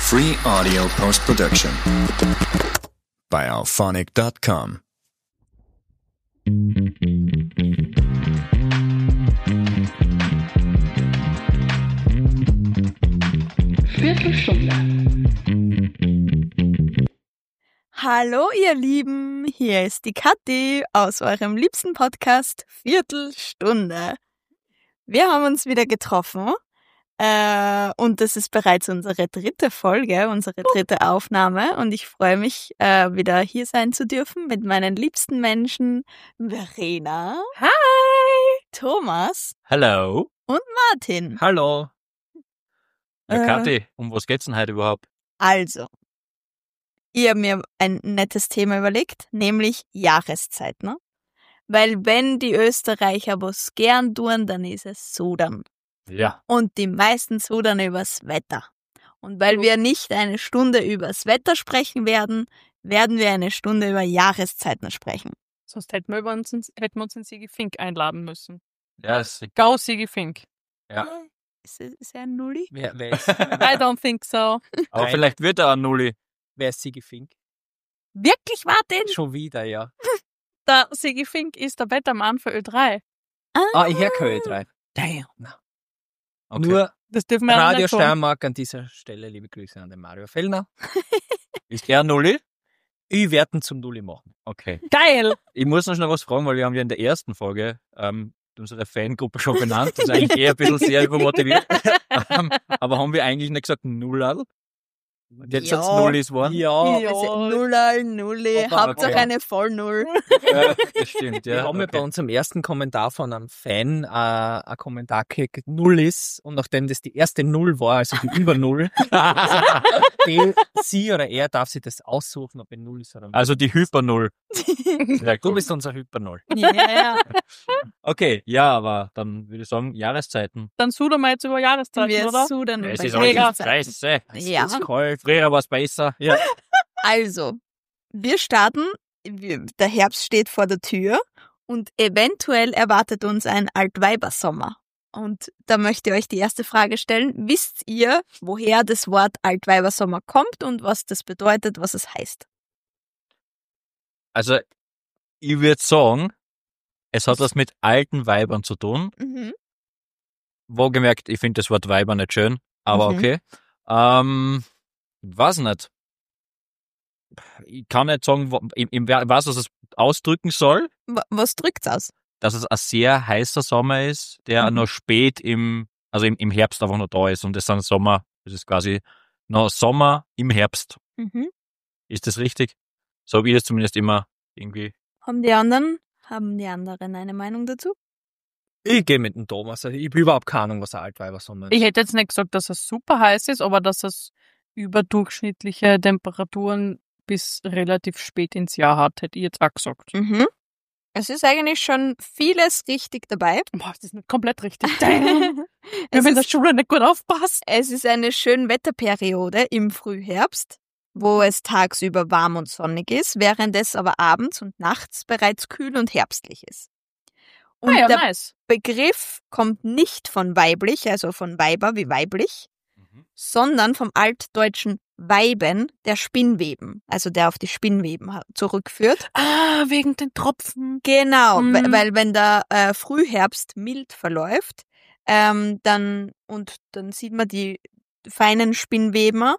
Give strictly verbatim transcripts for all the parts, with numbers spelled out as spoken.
Free audio post-production by alphonic dot com. Viertelstunde. Hallo ihr Lieben, hier ist die Kathi aus eurem liebsten Podcast Viertelstunde. Wir haben uns wieder getroffen äh, und das ist bereits unsere dritte Folge, unsere dritte Aufnahme und ich freue mich, äh, wieder hier sein zu dürfen mit meinen liebsten Menschen Verena. Hi! Thomas. Hallo. Und Martin. Hallo. Ja, Äh, Kathi, um was geht's denn heute überhaupt? Also, ich habe mir ein nettes Thema überlegt, nämlich Jahreszeit, ne? Weil wenn die Österreicher was gern tun, dann ist es Sudern. Ja. Und die meisten sudern übers Wetter. Und weil wir nicht eine Stunde übers Wetter sprechen werden, werden wir eine Stunde über Jahreszeiten sprechen. Sonst hätten wir, über uns, in- hätten wir uns in Sigi Fink einladen müssen. Ja, ist, Go Sigi Fink. ja. Ist, er- ist er ein Nulli? Wer, wer, ist, I don't think so. Aber Nein. vielleicht wird er ein Nulli. wer ist Sigi Fink? Wirklich, Martin? Schon wieder, ja. Der Sigi Fink ist der Wettermann für Ö drei. Ah, ich höre K Ö drei. Damn. Okay. Nur Das dürfen wir Radio nicht tun. Steiermark an dieser Stelle. Liebe Grüße an den Mario Fellner. Ist er ein Nulli? Ich werde ihn zum Nulli machen. Okay. Geil! Ich muss noch schnell was fragen, weil wir haben ja in der ersten Folge ähm, unsere Fangruppe schon benannt. Das ist eigentlich eher ein bisschen sehr übermotiviert. ähm, aber haben wir eigentlich nicht gesagt Nullerl? Und jetzt Ja. hat's Nullis geworden? Ja, Ja. Also Nullerl, Nulli, Aber Hauptsache okay. eine Vollnull. Ja, das stimmt, wir ja. haben ja bei Okay. unserem ersten Kommentar von einem Fan äh, ein Kommentar gekriegt, Null ist. Und nachdem das die erste Null war, also die über Null, die, sie oder er darf sich das aussuchen, ob er Null ist oder nicht. Also die Hyper-Null. Sehr Du cool. bist unser Hyper-Null. Ja, ja. Okay, ja, aber dann würde ich sagen, Jahreszeiten. Dann sudern wir jetzt über Jahreszeiten, Wir oder? sudern Es über ist alles Jahreszeiten. scheiße. Ja. Es ist kalt. Früher war es besser. Ja. Also, wir starten, wir- der Herbst steht vor der Tür und eventuell erwartet uns ein Altweibersommer. Und da möchte ich euch die erste Frage stellen. Wisst ihr, woher das Wort Altweibersommer kommt und was das bedeutet, was es heißt? Also, ich würde sagen, es hat was mit alten Weibern zu tun. Mhm. Wohlgemerkt, ich finde das Wort Weiber nicht schön, aber Mhm. okay. Ähm, ich weiß nicht. Ich kann nicht sagen, wo- ich, ich weiß, was es ausdrücken soll, Wa- Was drückt's aus? dass es ein sehr heißer Sommer ist, der Mhm. noch spät im, also im, im Herbst einfach noch da ist und es ist ein Sommer, das ist quasi noch Sommer im Herbst. Mhm. Ist das richtig? So habe ich das zumindest immer irgendwie. Haben die anderen, haben die anderen eine Meinung dazu? Ich gehe mit dem Thomas. Also ich habe überhaupt keine Ahnung, was ein Altweibersommer ist. Ich hätte jetzt nicht gesagt, dass es super heiß ist, aber dass es überdurchschnittliche Temperaturen bis relativ spät ins Jahr hat, hätte ich jetzt auch gesagt. Mhm. Es ist eigentlich schon vieles richtig dabei. Boah, das ist nicht komplett richtig. Damn. Ich es, habe in der ist, Schule nicht gut aufpasst. es ist eine Schönwetterperiode im Frühherbst, wo es tagsüber warm und sonnig ist, während es aber abends und nachts bereits kühl und herbstlich ist. Und Ah ja, der nice. Begriff kommt nicht von weiblich, also von Weiber wie weiblich, sondern vom altdeutschen Weiben, der Spinnweben, also der auf die Spinnweben ha- zurückführt. Ah, wegen den Tropfen. Genau, Mhm. we- weil wenn der äh, Frühherbst mild verläuft, ähm, dann und dann sieht man die feinen Spinnweben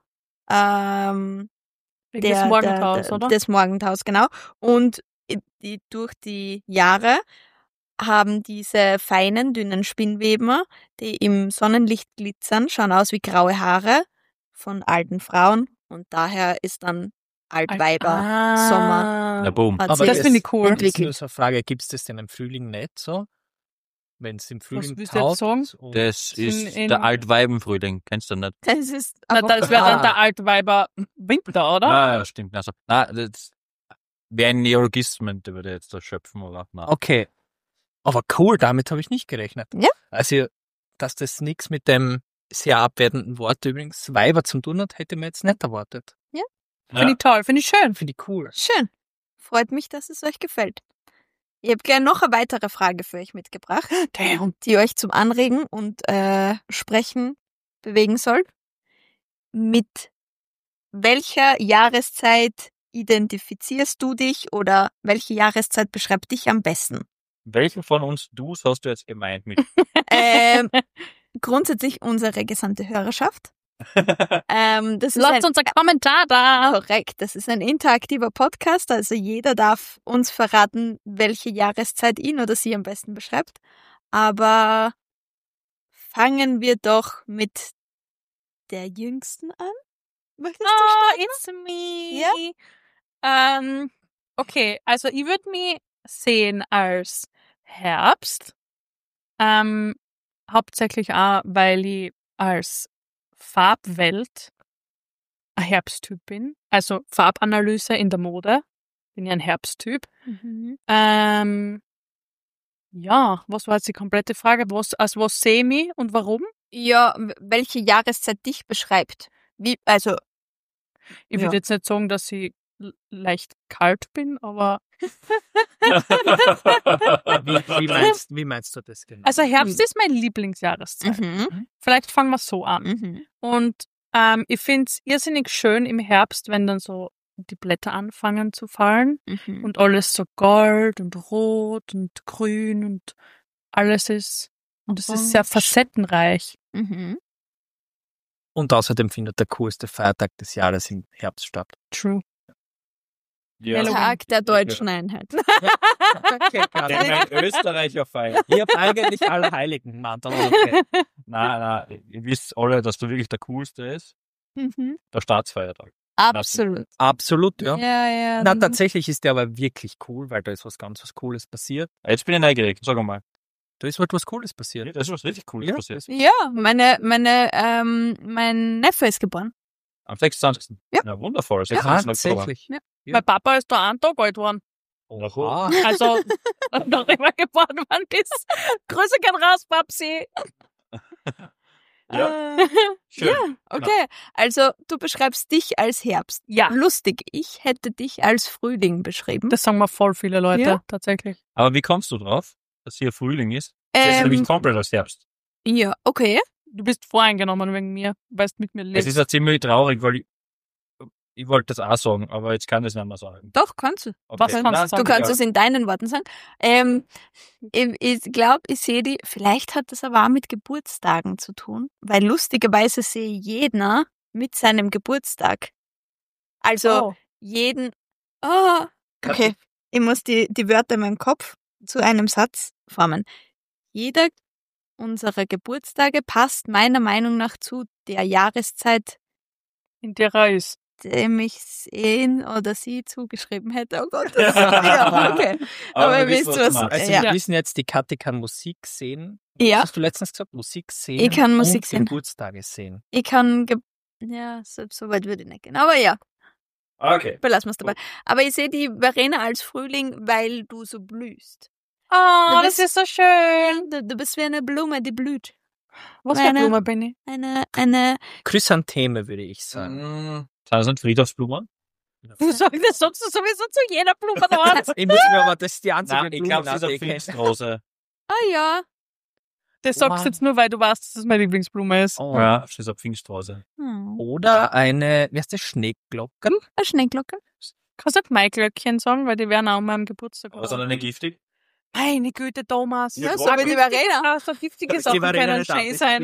ähm, Wegen der, des Morgentaus, der, oder? des Morgentaus, genau. Und i- die, durch die Jahre haben diese feinen, dünnen Spinnweben, die im Sonnenlicht glitzern, schauen aus wie graue Haare von alten Frauen. Und daher ist dann Altweiber, Ah. Sommer. Na boom. Hat Aber sich das finde ich cool. Ist entwickelt. nur so eine Frage, gibt es das denn im Frühling nicht so? Wenn es im Frühling willst du jetzt sagen? taut? und- Das In- ist in- der Altweibenfrühling. Kennst du nicht? Das ist Na, einfach das wäre dann Ah. der Altweiber Winter, oder? Ah, ja, stimmt. Also, na, das wäre ein Neologismen, der würde ich jetzt da schöpfen, oder? Na. Okay. Aber cool, damit habe ich nicht gerechnet. Ja. Also, dass das nichts mit dem sehr abwertenden Wort übrigens Weiber zum tun hat, hätte man jetzt nicht erwartet. Finde ich toll, finde ich schön. Finde ich cool. schön. Freut mich, dass es euch gefällt. Ich habe gerne noch eine weitere Frage für euch mitgebracht, Damn. die euch zum Anregen und äh, Sprechen bewegen soll. Mit welcher Jahreszeit identifizierst du dich oder welche Jahreszeit beschreibt dich am besten? Welchen von uns Dus hast du jetzt gemeint mit? Ähm, grundsätzlich unsere gesamte Hörerschaft. Ähm, das ist ein, Lasst uns einen Kommentar da. korrekt, das ist ein interaktiver Podcast, also jeder darf uns verraten, welche Jahreszeit ihn oder sie am besten beschreibt. Aber fangen wir doch mit der Jüngsten an. Möchtest du Oh, starten? it's me. Ja? Ähm, okay, also ich würde mich sehen als Herbst. Ähm, hauptsächlich auch, weil ich als Farbwelt ein Herbsttyp bin. Also Farbanalyse in der Mode. Bin ich ein Herbsttyp. Mhm. Ähm, ja, was war jetzt die komplette Frage? Was, als was sehe ich mich und warum? Ja, w- welche Jahreszeit dich beschreibt? Wie, also, Ich Ja. würde jetzt nicht sagen, dass ich l- leicht kalt bin, aber Wie, wie, meinst, wie meinst du das genau? also Herbst ist meine Lieblingsjahreszeit. mhm. Vielleicht fangen wir so an. Mhm. Und ähm, ich finde es irrsinnig schön im Herbst, wenn dann so die Blätter anfangen zu fallen Mhm. und alles so gold und rot und grün und alles ist, und es ist sehr Orange. facettenreich. Mhm. Und außerdem findet der coolste Feiertag des Jahres im Herbst statt. True. Ja. Tag der deutschen Einheit. Okay, Den mein Österreicher feiert. Ich habe eigentlich alle Heiligen, Mann. dann Okay. Nein, nein, ihr wisst alle, dass du wirklich der Coolste ist. Mhm. Der Staatsfeiertag. Absolut. Absolut, ja. Ja, ja. Na, tatsächlich ist der aber wirklich cool, weil da ist was ganz was Cooles passiert. Jetzt bin ich neugierig, sag mal. Da ist was was Cooles passiert. Ja, das ist was richtig Cooles Ja. passiert. Ja, meine, meine, ähm, mein Neffe ist geboren. Am sechsundzwanzigsten Ja. Ja, wundervoll. sechsundzwanzigsten Oktober. Tatsächlich. Ja. Ja. Mein Papa ist da einen Tag alt geworden. Oha. Also, noch immer geboren worden ist. Grüße gehen raus, Papsi. Ja, Äh, schön. ja, okay. Also, du beschreibst dich als Herbst. Ja, Lustig, ich hätte dich als Frühling beschrieben. das sagen mir voll viele Leute, Ja. tatsächlich. Aber wie kommst du drauf, dass hier Frühling ist? Das ist nämlich ähm, komplett als Herbst. ja, okay. Du bist voreingenommen wegen mir, weil du mit mir Es lebst. ist ja ziemlich traurig, weil ich, ich wollte das auch sagen, aber jetzt kann ich es nicht mehr sagen. Doch, kannst du. Okay. Was kannst du Nein, sagen? Du kannst ja. es in deinen Worten sagen. Ähm, ich ich glaube, ich sehe die, vielleicht hat das aber auch mit Geburtstagen zu tun, weil lustigerweise sehe ich jeden mit seinem Geburtstag. Also Oh. jeden, oh, okay, ich muss die, die Wörter in meinem Kopf zu einem Satz formen. Jeder unserer Geburtstage passt meiner Meinung nach zu der Jahreszeit, In der er ist. dem ich sehen oder sie zugeschrieben hätte. Oh Gott, das ja, okay. Aber ihr wir wissen, wisst, du was- meinst. Also Ja. wir wissen jetzt, die Kathi kann Musik sehen. Ja. Was hast du letztens gesagt? Musik sehen. Ich kann Musik und sehen. Geburtstage sehen. Ich kann, ge ja, so, so weit würde ich nicht gehen. Aber ja, Okay. belassen wir es dabei. Aber ich sehe die Verena als Frühling, weil du so blühst. Oh, Du das bist- ist so schön. Du, du bist wie eine Blume, die blüht. Was für Meine- eine Blume bin ich? Eine, eine, Chrysantheme, würde ich sagen. Mm, Sind das nicht Friedhofsblumen? Du sagst, das sagst du sowieso zu jeder Blume dort. Ich muss mir aber, das ist die einzige Nein, ich glaube, das ist eine die ich kenne. Pfingstrose. ah ja. Das sagst Oha. du jetzt nur, weil du weißt, dass das meine Lieblingsblume ist. Oh. Ja, das ist eine Pfingstrose. Hm. Oder eine, wie heißt das, Schneeglocke? Eine Schneeglocke. Kannst du nicht Maiglöckchen sagen, weil die werden auch an meinem Geburtstag. Aber sind die nicht giftig? Meine Güte, Thomas. Ja, so wie die Verena. Ah, so giftige Die Sachen Verena können nicht schön ab. sein.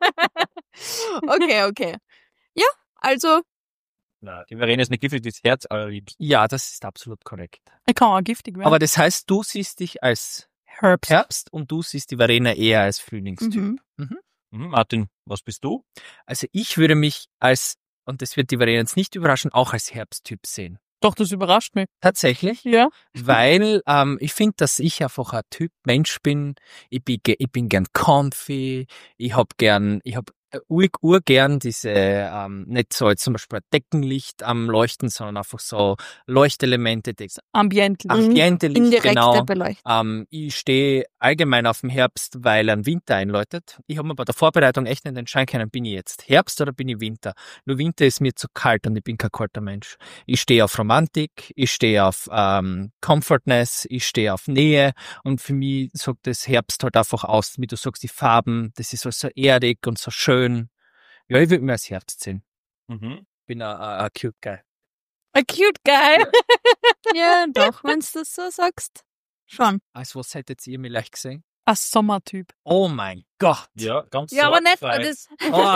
Okay, okay. Ja, also, Nein, die Verena ist nicht giftig, die ist Herz allerliebst. Ja, das ist absolut korrekt. Ich kann auch giftig werden. Aber das heißt, du siehst dich als Herbst. Herbst und du siehst die Verena eher als Frühlingstyp. mhm. Mhm, Martin, was bist du? Also ich würde mich als, und das wird die Verena jetzt nicht überraschen, auch als Herbsttyp sehen. Doch, das überrascht mich. Tatsächlich. Ja. Weil ähm, ich finde, dass ich einfach ein Typ Mensch bin. Ich bin, ge- ich bin gern comfy. Ich hab gern, ich hab äh, ur, urgern diese, ähm, nicht so jetzt zum Beispiel ein Deckenlicht am Leuchten, sondern einfach so Leuchtelemente, das Ambient. Ambiente-Licht, indirekte genau. Beleuchtung. Ähm, ich stehe allgemein auf dem Herbst, weil ein Winter einläutet. Ich habe mir bei der Vorbereitung echt nicht entscheiden können, bin ich jetzt Herbst oder bin ich Winter. Nur Winter ist mir zu kalt und ich bin kein kalter Mensch. Ich stehe auf Romantik, ich stehe auf ähm, Comfortness, ich stehe auf Nähe und für mich sagt das Herbst halt einfach aus, wie du sagst, die Farben, das ist alles so erdig und so schön. Ja, ich würde mir als Herbst sehen. Mhm. bin ein, ein, ein cute Guy. A cute guy. Ja, doch, wenn du das so sagst. Schon. Als was hättet ihr mir leicht gesehen? Ein Sommertyp. Oh mein Gott. Ja, ganz Ja, aber nicht sorgenfrei. das. Oh,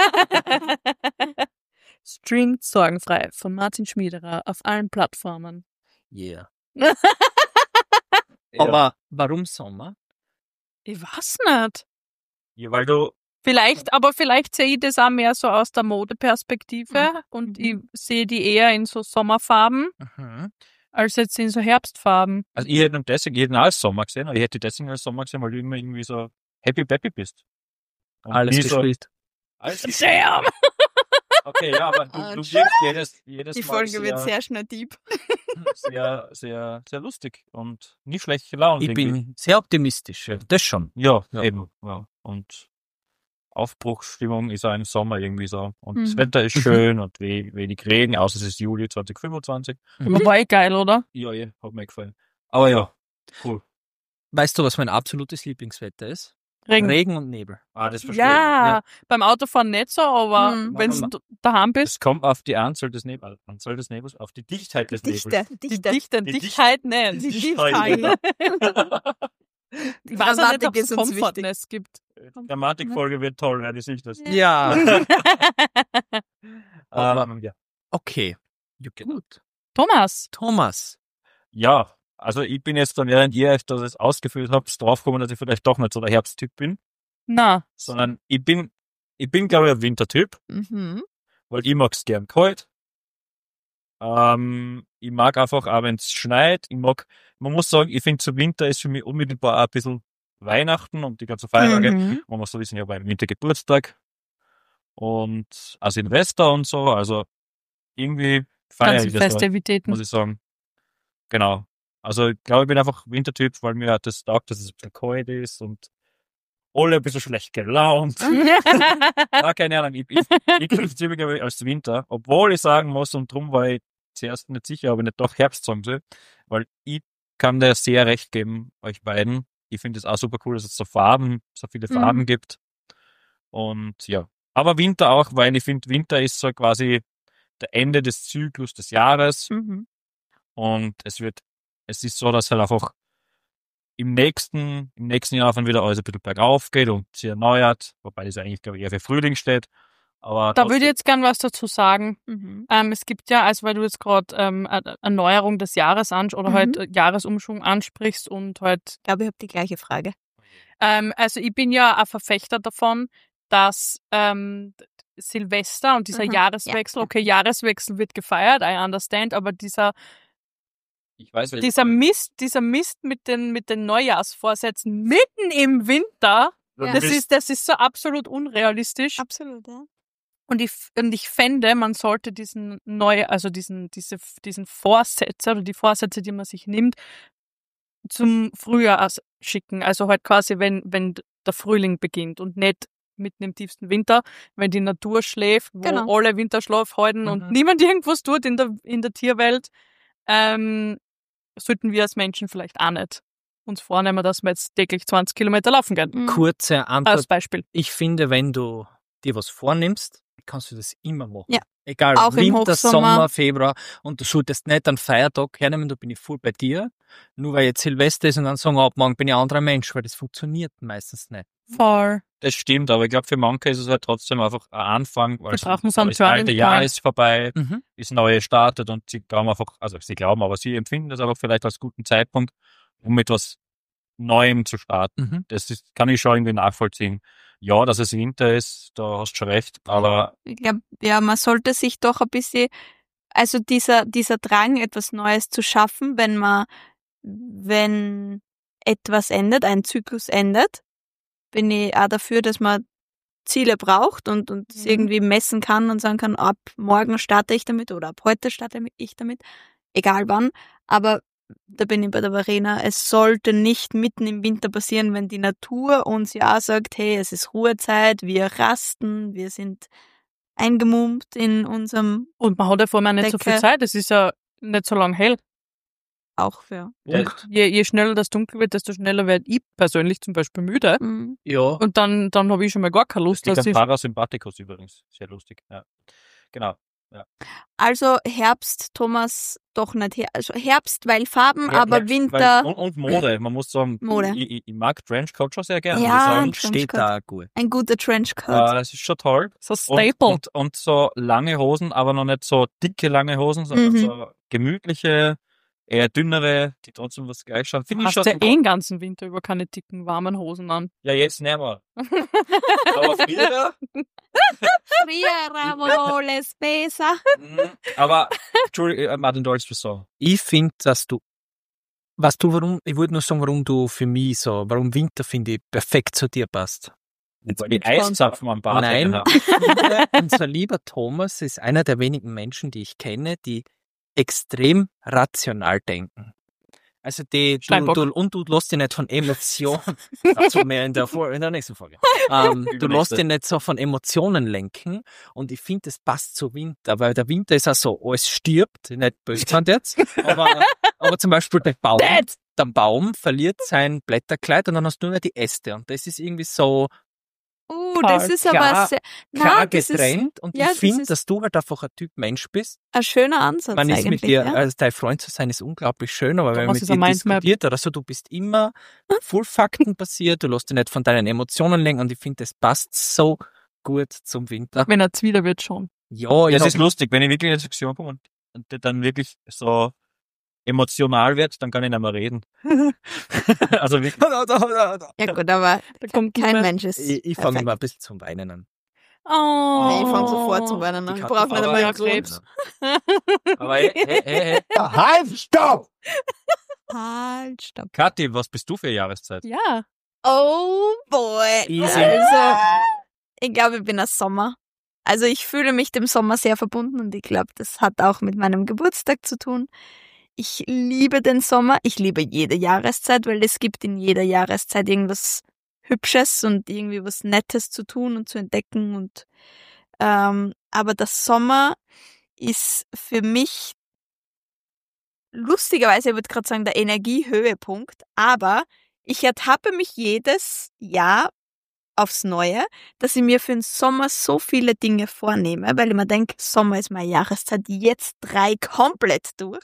Streamt sorgenfrei von Martin Schmiederer auf allen Plattformen. yeah. Ja. Aber warum Sommer? Ich weiß nicht. Ja, weil du, Vielleicht, aber vielleicht sehe ich das auch mehr so aus der Modeperspektive Mhm. und Mhm. ich sehe die eher in so Sommerfarben Mhm. als jetzt in so Herbstfarben. also ich hätte ihn deswegen, ich hätte ihn als Sommer gesehen, aber ich hätte ihn deswegen als Sommer gesehen, weil du immer irgendwie so happy peppy bist. Und Alles nie so, gespielt. alles Damn! Okay, ja, aber du, du Autsch. wirkst jedes, jedes Die Mal Folge sehr, wird sehr schnell deep. sehr, sehr, sehr lustig und nie schlecht gelaunt. Ich irgendwie. bin sehr optimistisch. Ja. Das schon. Ja, Ja. eben. Ja. Und Aufbruchsstimmung ist auch im Sommer irgendwie so. Und das Mhm. Wetter ist schön und we wenig Regen, außer es ist Juli zwanzig fünfundzwanzig. Aber war eh geil, oder? Ja, ja, hat mir gefallen. Aber ja, cool. Weißt du, was mein absolutes Lieblingswetter ist? Regen. Regen und Nebel. Ah, das verstehe ich. Ja, beim Autofahren nicht so, aber Mhm. wenn Machen du daheim bist, Es kommt auf die Anzahl des Nebels, Anzahl des Nebels, auf die Dichtheit des Dichte, Nebels. die dichte. Dichte, Die Dichtheit nicht. Die Dichtheit. Dichtheit. Ich weiß auch nicht, ob Grammatik es ist uns Comfortness gibt. Die Grammatikfolge wird toll, werde ich sich das. Ja. Ähm, ja. Okay. Ja, gut. Thomas, Thomas. ja, also ich bin jetzt dann, während ihr euch das ausgefüllt habt, draufgekommen, dass ich vielleicht doch nicht so der Herbsttyp bin, na, sondern ich bin, ich bin glaube ich ein Wintertyp, Mhm. weil ich mag's gern kalt. Ähm, ich mag einfach auch, wenn es schneit. Ich mag, man muss sagen, ich finde, zu Winter ist für mich unmittelbar auch ein bisschen Weihnachten und die ganzen Feiertage. Mhm. Man muss so wissen, ich habe im Winter Geburtstag und auch Silvester und so. Also irgendwie feiere ganze ich das, halt, Festivitäten. muss ich sagen. Genau. Also ich glaube, ich bin einfach Wintertyp, weil mir hat das taugt, dass es ein bisschen kalt ist und alle ein bisschen schlecht gelaunt. Ah, keine Ahnung, ich, ich, ich kriege ziemlich als Winter, obwohl ich sagen muss, und drum war ich zuerst nicht sicher, ob ich nicht doch Herbst sagen soll, weil ich kann dir sehr recht geben, euch beiden. Ich finde es auch super cool, dass es so Farben, so viele Farben Mhm. gibt. Und ja, aber Winter auch, weil ich finde, Winter ist so quasi der Ende des Zyklus des Jahres Mhm. und es wird, es ist so, dass halt einfach im nächsten, im nächsten Jahr dann wieder alles ein bisschen bergauf geht und sich erneuert, wobei das eigentlich, glaube ich, eher für Frühling steht. Aber Da würde ich jetzt gern was dazu sagen. Mhm. Ähm, es gibt ja, also weil du jetzt gerade ähm, eine Erneuerung des Jahres ansp oder Mhm. halt äh, Jahresumschwung ansprichst und halt, Ich glaube, ich habe die gleiche Frage. ähm, also ich bin ja ein Verfechter davon, dass ähm, Silvester und dieser Mhm. Jahreswechsel, Ja. okay, Jahreswechsel wird gefeiert, I understand, aber dieser ich weiß, welche- dieser Mist, dieser Mist mit den mit den Neujahrsvorsätzen mitten im Winter, Du Ja. das bist- ist das ist so absolut unrealistisch. Absolut, ja. Und ich, und ich fände, man sollte diesen neue, also diesen, diese, diesen Vorsätze oder die Vorsätze, die man sich nimmt, zum Frühjahr aus- schicken. Also halt quasi, wenn, wenn der Frühling beginnt und nicht mitten im tiefsten Winter, wenn die Natur schläft, wo Genau. alle Winterschlaf halten und Mhm. niemand irgendwas tut in der, in der Tierwelt, ähm, sollten wir als Menschen vielleicht auch nicht uns vornehmen, dass wir jetzt täglich zwanzig Kilometer laufen gehen. Mhm. Kurze Antwort. Als Beispiel. Ich finde, wenn du dir was vornimmst, kannst du das immer machen. Ja. Egal, Auch im Winter, Hochsommer. Sommer, Februar. Und du solltest nicht einen Feiertag hernehmen, da bin ich voll bei dir. Nur weil jetzt Silvester ist und dann sagen, ab morgen bin ich ein anderer Mensch, weil das funktioniert meistens nicht. Voll. Das stimmt, aber ich glaube, für manche ist es halt trotzdem einfach ein Anfang, weil Wir brauchen so einen das alte Turning Jahr Point. ist vorbei, Mhm. das neue startet und sie glauben einfach, also sie glauben, aber sie empfinden das einfach vielleicht als guten Zeitpunkt, um etwas Neuem zu starten. Mhm. Das ist, kann ich schon irgendwie nachvollziehen. Ja, dass es Winter ist, da hast du schon recht, aber Ich glaube, ja, man sollte sich doch ein bisschen, also dieser, dieser Drang, etwas Neues zu schaffen, wenn man, wenn etwas endet, ein Zyklus endet, bin ich auch dafür, dass man Ziele braucht und, und es Mhm. irgendwie messen kann und sagen kann, ab morgen starte ich damit oder ab heute starte ich damit, egal wann. Aber da bin ich bei der Verena, es sollte nicht mitten im Winter passieren, wenn die Natur uns ja auch sagt, hey, es ist Ruhezeit, wir rasten, wir sind eingemummt in unserem Und man hat ja vor allem auch nicht so viel Decke. Zeit. Es ist ja nicht so lang hell. auch für. Ja. Und je, je schneller das dunkel wird, desto schneller werde ich persönlich zum Beispiel müde. Mhm. Ja. Und dann, dann habe ich schon mal gar keine das Lust, liegt dass am ich. Parasympathikus übrigens. Sehr lustig. Ja. Genau. Also Herbst, Thomas, doch nicht. Her also Herbst, weil Farben, Ja, aber ja, Winter, Weil, und, und Mode. Man muss sagen, Mode. Ich, ich, ich mag Trenchcoat schon sehr gerne. Ja, muss ich sagen. ein Steht Trenchcoat. da gut. Ein guter Trenchcoat. Äh, das ist schon toll. So Und, Staple. und, und so lange Hosen, aber noch nicht so dicke lange Hosen, sondern Mhm. so gemütliche, eher dünnere, die trotzdem was gleich schauen. Finde ich Hast schon ja super. eh den ganzen Winter über keine dicken, warmen Hosen an. Ja, jetzt nicht mehr. Aber früher, Früher war alles besser. mh, aber, Entschuldigung, äh, Martin, du wolltest was sagen. Ich finde, dass du, weißt du, warum, ich wollte nur sagen, warum du für mich so, warum Winter, finde ich, perfekt zu dir passt. Weil die Eiszapfen am Bart Nein, haben. unser lieber Thomas ist einer der wenigen Menschen, die ich kenne, die extrem rational denken. Also die, du, Steinbock. du, und du lässt dich nicht von Emotionen, dazu mehr in der, Vor in der nächsten Folge, ähm, du Übernächste. lässt dich nicht so von Emotionen lenken und ich finde, das passt zu Winter, weil der Winter ist auch so, alles stirbt, nicht böse gemeint jetzt, aber, aber zum Beispiel der Baum, Dead! der Baum verliert sein Blätterkleid und dann hast du nur mehr die Äste und das ist irgendwie so Uh, das ist aber Klar- sehr, klar Nein, das ist getrennt und ja, ich das finde, ist- dass du halt einfach ein Typ Mensch bist. ein schöner Ansatz Man ist eigentlich. mit dir, ja. als dein Freund zu sein, ist unglaublich schön, aber wenn man Thomas mit ist dir ein Mindmap. diskutiert oder so, du bist immer voll faktenbasiert, du lässt dich nicht von deinen Emotionen lenken und ich finde, das passt so gut zum Winter. Wenn er wieder wird schon. Ja, ich Das hab- ist lustig, wenn ich wirklich in eine Sektion komme und, und der dann wirklich so emotional wird, dann kann ich nicht mehr reden. Also wirklich. Ja gut, aber Da kommt kein mehr- Mensch ist ich, ich fange perfekt. immer ein bisschen zum Weinen an. Oh. Nee, ich fange sofort zum Weinen an. Die Ich Katze- brauche nicht aber einmal ja, einen Grund. Krebs. Aber hey, hey, hey, hey. Halt, stopp! Halt, stopp. Kathi, was bist du für eine Jahreszeit? Ja. Oh boy. Easy. Also, ich glaube, ich bin ein Sommer. Also ich fühle mich dem Sommer sehr verbunden und ich glaube, das hat auch mit meinem Geburtstag zu tun. Ich liebe den Sommer. Ich liebe jede Jahreszeit, weil es gibt in jeder Jahreszeit irgendwas Hübsches und irgendwie was Nettes zu tun und zu entdecken. Und ähm, aber der Sommer ist für mich lustigerweise, ich würde gerade sagen, der Energiehöhepunkt, aber ich ertappe mich jedes Jahr aufs Neue, dass ich mir für den Sommer so viele Dinge vornehme, weil ich mir denke, Sommer ist meine Jahreszeit, jetzt drei komplett durch.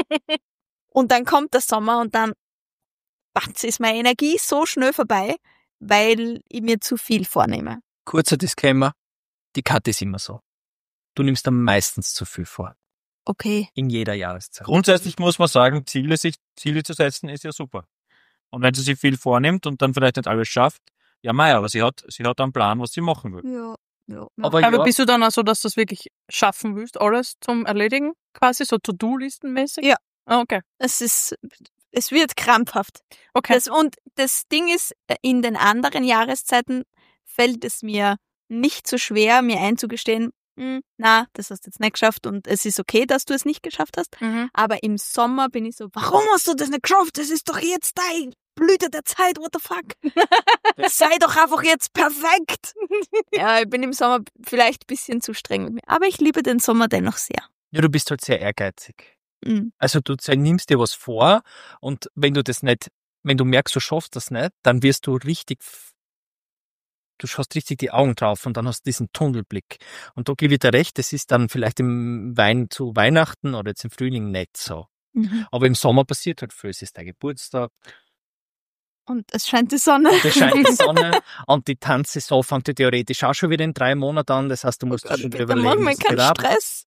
Und dann kommt der Sommer und dann batz, ist meine Energie so schnell vorbei, weil ich mir zu viel vornehme. Kurzer Disclaimer, die Katze ist immer so. Du nimmst am meistens zu viel vor. Okay. In jeder Jahreszeit. Grundsätzlich muss man sagen, Ziele, sich Ziele zu setzen, ist ja super. Und wenn sie sich viel vornimmt und dann vielleicht nicht alles schafft, ja mei, aber sie hat, sie hat einen Plan, was sie machen will. Ja, ja. Aber Aber ja, bist du dann auch so, dass du es wirklich schaffen willst, alles zum Erledigen? Quasi so To-Do-Listen-mäßig? Ja. Ah, okay. Es ist, es wird krampfhaft. Okay. Das, und das Ding ist, in den anderen Jahreszeiten fällt es mir nicht so schwer, mir einzugestehen, hm, na, das hast du jetzt nicht geschafft und es ist okay, dass du es nicht geschafft hast. Mhm. Aber im Sommer bin ich so, warum hast du das nicht geschafft? Das ist doch jetzt deine Blüte der Zeit, what the fuck? Sei doch einfach jetzt perfekt. Ja, ich bin im Sommer vielleicht ein bisschen zu streng mit mir. Aber ich liebe den Sommer dennoch sehr. ja, du bist halt sehr ehrgeizig. Mhm. Also du ze- nimmst dir was vor und wenn du das nicht, wenn du merkst, du schaffst das nicht, dann wirst du richtig, f- du schaust richtig die Augen drauf und dann hast du diesen Tunnelblick. Und da gebe ich dir recht, das ist dann vielleicht im Wein zu Weihnachten oder jetzt im Frühling nicht so. Mhm. Aber im Sommer passiert halt viel. Es ist dein Geburtstag, Und es scheint die Sonne. und es scheint die Sonne und die Tanzsaison fängt ja theoretisch auch schon wieder in drei Monaten an. Das heißt, du musst dir schon Bitte drüber mach überlegen, mir was keinen geht ab. Stress.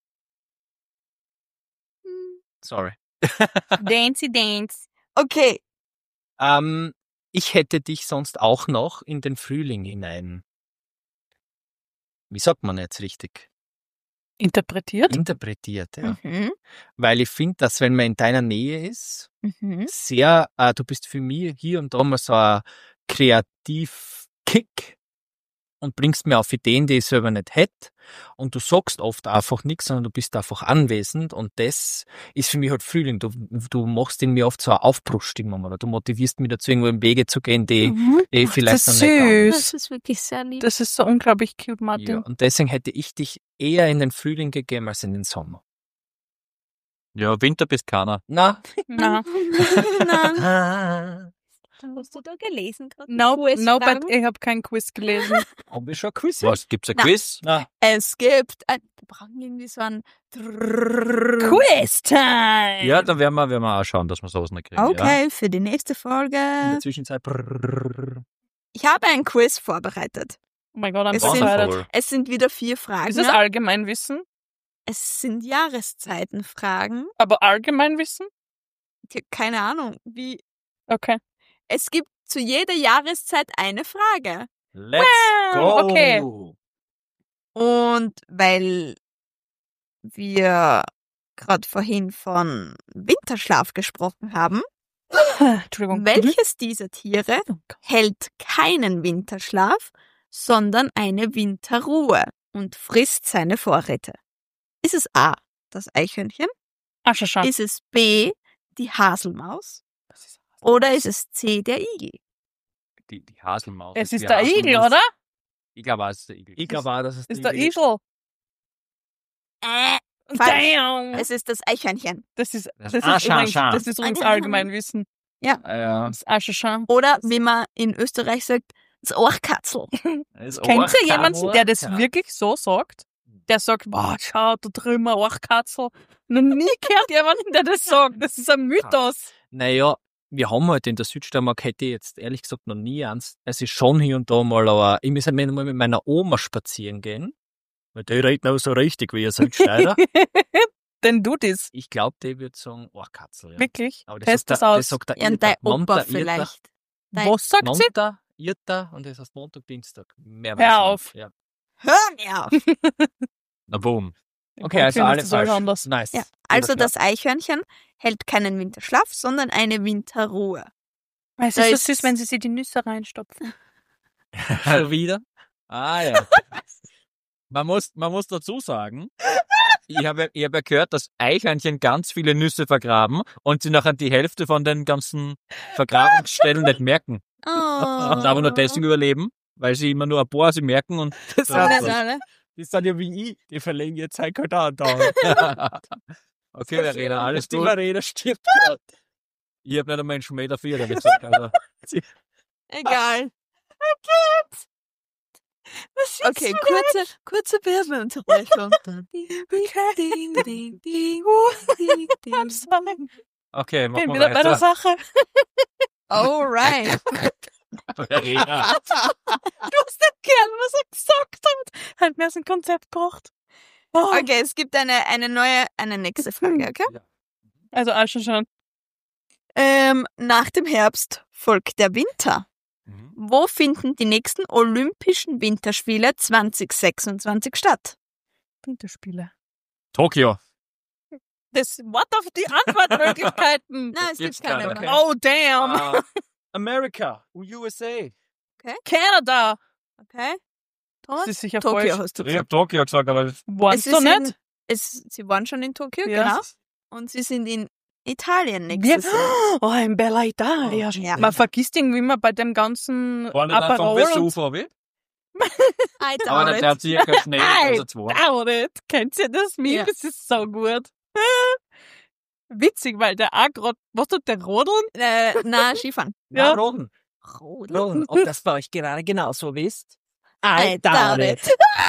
Sorry. Dancy Dance. Okay. Ähm, ich hätte dich sonst auch noch in den Frühling hinein. Wie sagt man jetzt richtig? Interpretiert? Interpretiert, ja. Mhm. Weil ich finde, dass wenn man in deiner Nähe ist, Mhm. sehr, äh, du bist für mich hier und da mal so ein Kreativ-Kick und bringst mir auf Ideen, die ich selber nicht hätte. Und du sagst oft einfach nichts, sondern du bist einfach anwesend. Und das ist für mich halt Frühling. Du, du machst in mir oft so eine Aufbruchsstimmung oder du motivierst mich dazu, irgendwo in Wege zu gehen, die, Mhm. die ich vielleicht das ist noch nicht gegangen bin. Das süß. ist wirklich sehr lieb. Das ist so unglaublich cute, Ja, Martin. und deswegen hätte ich dich eher in den Frühling gegeben als in den Sommer. Ja, Winter bis keiner. Na? Na. Nein. Hast du da gelesen gerade? Nope, nope, Quizfragen? ich habe kein Quiz gelesen. Haben wir schon Quiz? Was, gibt's ein Na. Quiz? Na, Es gibt ein, wir brauchen irgendwie so ein Quiz-Time. Ja, dann werden wir, werden wir auch schauen, dass wir sowas nicht kriegen. Okay, für die nächste in Folge. der Zwischenzeit. Brrrr. Ich habe ein Quiz vorbereitet. Oh mein Gott, I'm Es so sind- excited. Wonderful. Es sind wieder vier Fragen. Ist das Allgemeinwissen? Es sind Jahreszeitenfragen. Aber Allgemeinwissen? Tja, keine Ahnung, wie. Okay. Es gibt zu jeder Jahreszeit eine Frage. Let's Wow, go! okay. Und weil wir gerade vorhin von Winterschlaf gesprochen haben, Entschuldigung. welches dieser Tiere Oh Gott. hält keinen Winterschlaf, sondern eine Winterruhe und frisst seine Vorräte? Ist es A, das Eichhörnchen? Aschascha. Ist es B, die Haselmaus? Oder ist es C, der Igel? Die, die Haselmaus. Es die ist der Igel, Haselnuss. oder? Ich glaube, es ist der Igel. Ich glaube auch, dass es Ist der die- Igel. Äh, falsch. Damn. Es ist das Eichhörnchen. Das ist, Das das ist ist, Aschascha. übrigens, das ist übrigens Allgemeinwissen. Ah, ja. Das ist Aschascha. Oder wie man in Österreich sagt, das Ohrkatzel. Das ist Kennt ihr Orca. jemanden, der das Orca. wirklich so sagt? Der sagt, boah, schau, da drüben ein Orchkatzel. Noch nie gehört jemanden, der das sagt. Das ist ein Mythos. Naja, wir haben halt in der Südsteiermark, hätte ich jetzt ehrlich gesagt noch nie eins. Es ist schon hier und da mal, aber ich muss einmal mit meiner Oma spazieren gehen. Weil die redet auch so richtig wie ein Südsteirer. Denn du das. Ich glaube, die wird sagen, oh, Katzel. Ja. Wirklich? Aber das Test sagt das der, aus. das sagt der Ja, und dein Irrter. Opa Monta, Irrter. vielleicht. Dein- Was sagt sie? Monta, Irrter und das heißt Montag, Dienstag. Mehr weiß Hör ich auf. nicht. Ja. Hör mir auf. Na boom. Okay, also Findest alle du so falsch. anders. Nice. Ja, also Winterschlaf. das Eichhörnchen hält keinen Winterschlaf, sondern eine Winterruhe. Es Da ist so ist- süß, wenn sie sich die Nüsse reinstopfen. Schon wieder? Ah ja. man, muss, man muss dazu sagen, ich habe ich hab ja gehört, dass Eichhörnchen ganz viele Nüsse vergraben und sie nachher die Hälfte von den ganzen Vergrabungsstellen nicht merken. Oh. Und aber nur deswegen überleben, weil sie immer nur ein paar sie merken und Das Ja, Nein, sind, nein, nein. die sind ja wie ich. Die verlegen jetzt halt kein da. okay, Verena, alles Die gut. Verena stirbt gerade. Ich habe nicht einmal einen Schmäh dafür, der gesagt, also. Egal. Was Okay, kurze, kurze Werbeunterbrechung. I'm sorry. Okay, machen Bin wir wieder bei der weiter. Sache. Alright. Verena. Du hast nicht gern, was er gesagt hat. Hat mir aus dem Konzept gebracht. Oh. Okay, es gibt eine, eine neue, eine nächste Frage, okay? Also, auch schon schon. Ähm, nach dem Herbst folgt der Winter. Mhm. Wo finden die nächsten Olympischen Winterspiele zwanzig sechsundzwanzig statt? Winterspiele. Tokio. Das, what of die Antwortmöglichkeiten? Nein, es Gibt's gibt keine keine, mehr. Oh, damn. Ah, America, U S A. Canada. Okay. Das Thomas? ist sicher Tokio falsch. hast du Ich gesagt. habe Tokio gesagt, aber Warst Es du ist nicht? in- Es, sie waren schon in Tokio, Ja. genau. Und sie sind in Italien Wir, nächstes Jahr. oh, in Bella Italia. Ja. Man vergisst irgendwie immer bei dem ganzen war nicht einfach Aperol und Vesuv, habe ich? I doubt Aber it. der hat sicher Schnee, also zwei. Doubt it. Kennt ihr das Meme? Ja. Das ist so gut. Witzig, weil der auch grad, was tut der Rodeln? Äh, na, Skifahren. Ja. Ja, Roden. Rodeln. Roden. Ob das bei euch gerade genauso wisst? I doubt it.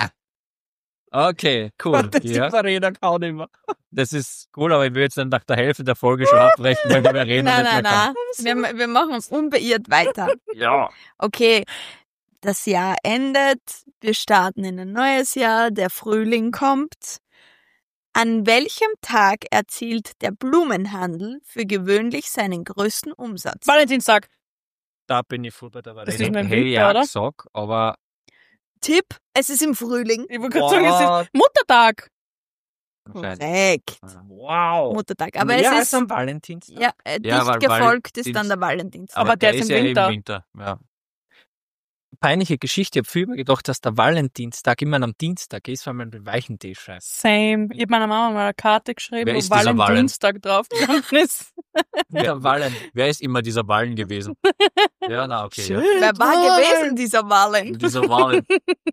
Okay, cool. Das Ja, die Verena kann nicht mehr. das ist cool, aber ich will jetzt dann nach der Hälfte der Folge schon abbrechen, weil die Verena Nein, nicht nein, mehr kann. nein. Wir, wir machen uns unbeirrt weiter. Ja. Okay, das Jahr endet. Wir starten in ein neues Jahr. Der Frühling kommt. An welchem Tag erzielt der Blumenhandel für gewöhnlich seinen größten Umsatz? Valentinstag. Da bin ich voll bei der Das ist Verena. mein Hey, Winter, ja, oder? gesagt, aber Tipp, es ist im Frühling. Ich wollte gerade sagen, es Boah. ist Muttertag. wahrscheinlich. Korrekt. Wow. Muttertag. Aber ja, es als ist, am Valentinstag. ja, äh, Ja, dicht weil gefolgt ist Valentinst- dann der Valentinstag. Aber der ist im ja Winter. im Winter. Ja. Peinliche Geschichte. Ich habe früher gedacht, dass der Valentinstag immer am Dienstag ist, weil man den weichen Tee schreibt. Same. Ich habe meiner Mama mal eine Karte geschrieben, Wer wo ist dieser Valen? Valentinstag drauf ist. Der Valen. Wer ist immer dieser Wallen gewesen? Ja, na, okay. Ja. Wer war gewesen, dieser Valen? Dieser Wallen.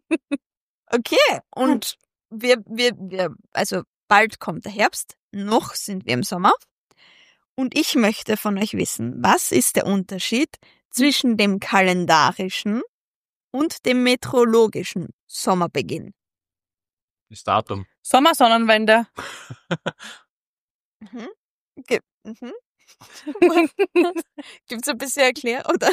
Okay, und wir, wir, wir, also bald kommt der Herbst, noch sind wir im Sommer. Und ich möchte von euch wissen, was ist der Unterschied zwischen dem kalendarischen und dem meteorologischen Sommerbeginn? Das Datum. Sommersonnenwende. Mhm. Ge- mhm. Gibt's ein bisschen Erklär, oder?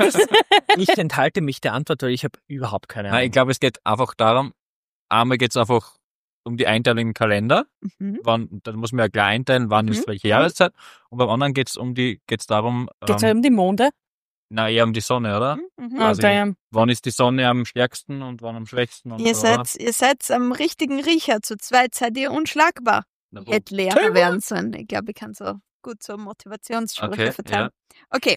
Ich enthalte mich der Antwort, weil ich habe überhaupt keine Ahnung. Nein, ich glaube, es geht einfach darum, einmal geht es einfach um die Einteilung im Kalender. Mhm. Wann, dann muss man ja klar einteilen, wann Mhm. ist welche Jahreszeit. Und beim anderen geht es um die, geht's darum, Geht's ja ähm, um die Monde? na, eher um die Sonne, oder? Mhm. Ah, Also, damn. Wann ist die Sonne am stärksten und wann am schwächsten? Und Ihr so, oder? seid, ihr seid am richtigen Riecher. Zu zweit seid ihr unschlagbar. Na, Ich wo- hätte Lehrer werden sollen. Ich glaube, ich kann so gut so Motivationssprüche Okay, verteilen. Okay,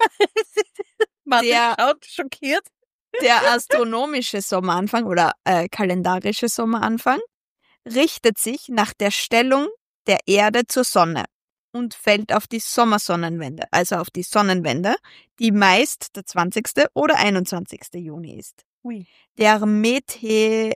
Martin Der- schaut schockiert. der astronomische Sommeranfang oder äh, kalendarische Sommeranfang richtet sich nach der Stellung der Erde zur Sonne und fällt auf die Sommersonnenwende, also auf die Sonnenwende, die meist der zwanzigste oder einundzwanzigste Juni ist. Ui. Der Mete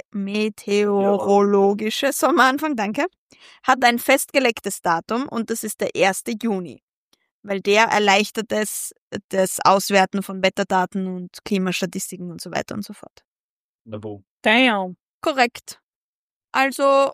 meteorologische Sommeranfang, danke, hat ein festgelegtes Datum und das ist der erste Juni, weil der erleichtert es, das Auswerten von Wetterdaten und Klimastatistiken und so weiter und so fort. Na, wo? Damn. Korrekt. Also,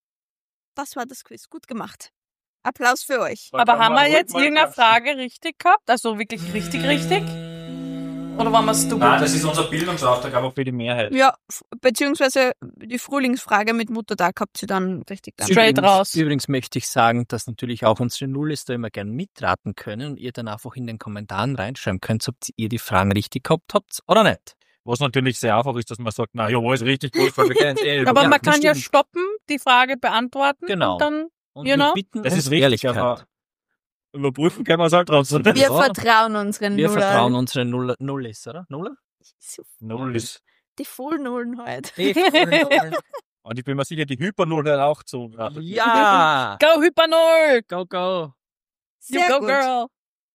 das war das Quiz. Gut gemacht. Applaus für euch. Aber haben wir jetzt irgendeine Frage richtig gehabt? Also wirklich richtig, richtig? Oder waren wir stupid? Nein, das ist unser Bildungsauftrag, aber für die Mehrheit. Ja, f- beziehungsweise die Frühlingsfrage mit Muttertag habt ihr dann richtig dann. Straight übrigens, raus. Übrigens möchte ich sagen, dass natürlich auch unsere Nullister immer gern mitraten können und ihr dann einfach in den Kommentaren reinschreiben könnt, ob ihr die Fragen richtig gehabt habt oder nicht. Was natürlich sehr einfach ist, dass man sagt, na, jawohl, ist richtig gut, weil wir kennen eh. Aber Ja, man das kann ja stimmt. stoppen, die Frage beantworten Genau. und dann Und You wir know? bitten Das um ist richtig, Ehrlichkeit. aber überprüfen können wir es halt trotzdem. Wir Ja. vertrauen unseren Wir Nuller. vertrauen unseren Null Nullis, oder? Nuller? Null ist. Die Vollnullen heute. Und ich bin mir sicher, die Hypernull hört auch zu. Ja! Go Hyper Null! Go, go! You Sehr go gut. Girl!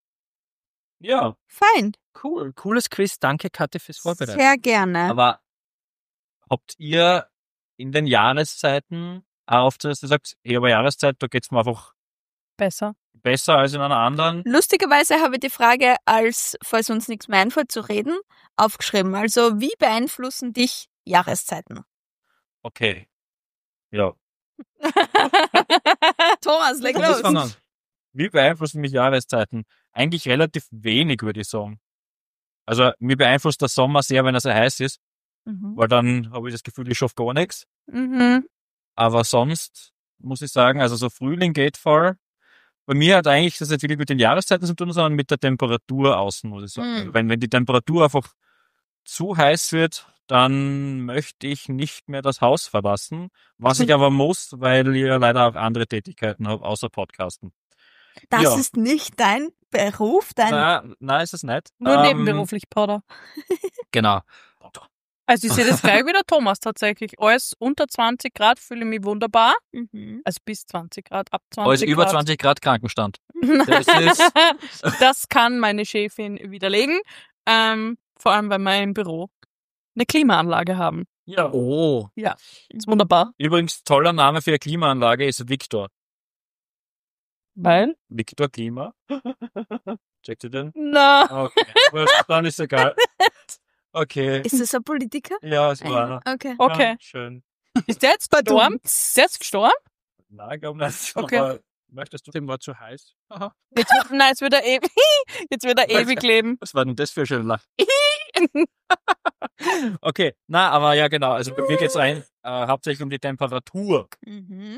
Ja. Fein. Cool. Cooles Quiz. Danke, Katja, fürs Vorbereiten. Sehr gerne. Aber habt ihr in den Jahreszeiten auch auf das, du sagst, eh, aber Jahreszeit, da geht's mir einfach Besser. besser als in einer anderen. Lustigerweise habe ich die Frage, als, falls uns nichts mehr einfällt, zu reden, aufgeschrieben. Also, wie beeinflussen dich Jahreszeiten? Okay. Ja. Thomas, leg Komm, das fang los. an. Wie beeinflussen mich Jahreszeiten? Eigentlich relativ wenig, würde ich sagen. Also, mir beeinflusst der Sommer sehr, wenn er sehr heiß ist, Mhm. weil dann habe ich das Gefühl, ich schaffe gar nichts. Mhm. Aber sonst muss ich sagen, also so Frühling geht voll. Bei mir hat eigentlich das nicht wirklich mit den Jahreszeiten zu tun, sondern mit der Temperatur außen, muss ich sagen. Mhm. Wenn, wenn die Temperatur einfach zu heiß wird, dann möchte ich nicht mehr das Haus verlassen. Was ich aber muss, weil ich ja leider auch andere Tätigkeiten habe, außer Podcasten. Das Ja. ist nicht dein Beruf, dein... Nein, nein, ist es nicht. Nur Ähm, nebenberuflich, Pader. Genau. Also ich sehe das gleich wie der Thomas tatsächlich. Alles unter zwanzig Grad fühle ich mich wunderbar. Mhm. Also bis zwanzig Grad, ab zwanzig Alles über Grad. zwanzig Grad Krankenstand. Das ist, Das kann meine Chefin widerlegen. Ähm, vor allem, weil wir im Büro eine Klimaanlage haben. ja. Oh. Ist wunderbar. Übrigens, toller Name für eine Klimaanlage ist Victor. Weil? Victor Klima. Checkt ihr den? Na. Okay. Wurscht, dann ist egal. Okay. Ist das ein Politiker? Ja, es war einer. Okay. Okay. Ja, schön. Ist der jetzt gestorben? Ist der jetzt gestorben? Nein, ich glaube nicht. Okay. Aber möchtest du? Dem war zu heiß. Aha. Jetzt wird, nein, jetzt wird er ewig, jetzt wird er ewig leben. Was war denn das für ein schöner Lach? Okay, na, aber ja, genau. Also bei mir geht's rein äh, hauptsächlich um die Temperatur. Mhm.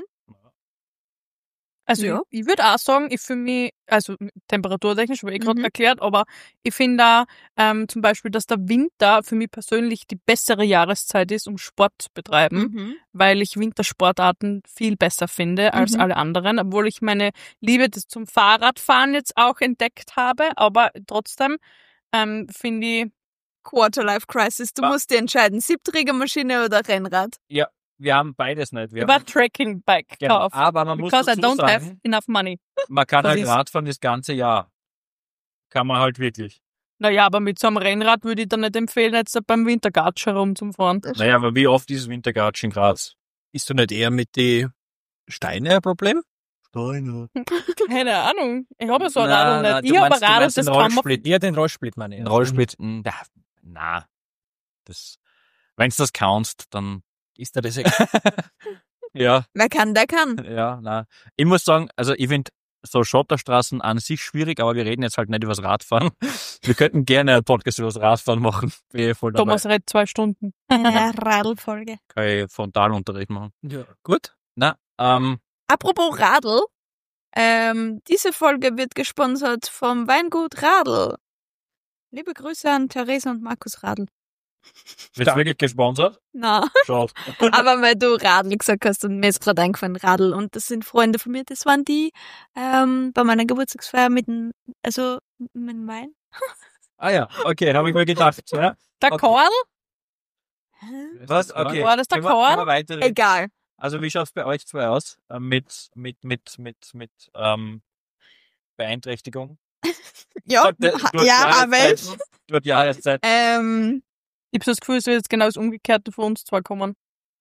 Also Ja. ich, ich würde auch sagen, ich fühle mich, also temperaturtechnisch, habe ich gerade Mhm. erklärt, aber ich finde da ähm, zum Beispiel, dass der Winter für mich persönlich die bessere Jahreszeit ist, um Sport zu betreiben, Mhm. weil ich Wintersportarten viel besser finde als Mhm. alle anderen, obwohl ich meine Liebe des- zum Fahrradfahren jetzt auch entdeckt habe, aber trotzdem ähm, finde ich, Quarterlife Crisis. Du Wa- musst dir entscheiden, Siebträgermaschine oder Rennrad. Wir haben beides nicht. Wir über haben, Trekking-Bike genau. kaufen. Aber man muss Because I dazu don't have sagen, enough money. man kann Das halt ist- Radfahren das ganze Jahr. Kann man halt wirklich. Naja, aber mit so einem Rennrad würde ich dann nicht empfehlen, jetzt beim Wintergatsch herumzufahren. Naja, aber wie oft ist Wintergatsch in Graz? Ist du nicht eher mit die Steine ein Problem? Deiner. Keine Ahnung. Ich habe so ein Na, Radl na, nicht. du Ich habe ein meinst- du Radl, meinst das den kann man... Rollsplit. Ja, den Rollsplit meine ich. Ein Rollsplit, mh, na, na, das, wenn's das kannst, dann, Ist da das egal? ja, Wer kann, der kann. ja, na. Ich muss sagen, also ich finde so Schotterstraßen an sich schwierig, aber wir reden jetzt halt nicht über das Radfahren. Wir könnten gerne einen Podcast über das Radfahren machen. Bin eh voll dabei. Thomas redet zwei Stunden. Eine Radlfolge. Kann ich Frontalunterricht machen. Ja, gut. Na, ähm, Apropos Radl. Ähm, diese Folge wird gesponsert vom Weingut Radl. Liebe Grüße an Theresa und Markus Radl. wird's wirklich gesponsert? Na, Schade. aber weil du Radl gesagt hast und mir ist gerade eingefallen, Radl. Und das sind Freunde von mir, das waren die ähm, bei meiner Geburtstagsfeier mit dem, also mit dem Wein. Ah ja, okay, habe ich mir gedacht. Ja. Der Okay. Karl? Was? Okay. War das der Können wir- können wir Karl? weiterreden? Egal. Also wie schaut's bei euch zwei aus? Äh, Mit, mit, mit, mit, mit, ähm, Beeinträchtigung? Ja, Durch ha- ja, aber Jahreszeiten. Durch Jahreszeit. ähm, Ich habe so das Gefühl, es wird jetzt genau das Umgekehrte für uns zwei kommen.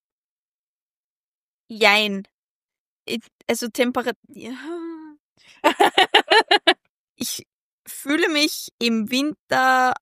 jein. Ich, also Temperatur. Ja. Ich fühle mich im Winter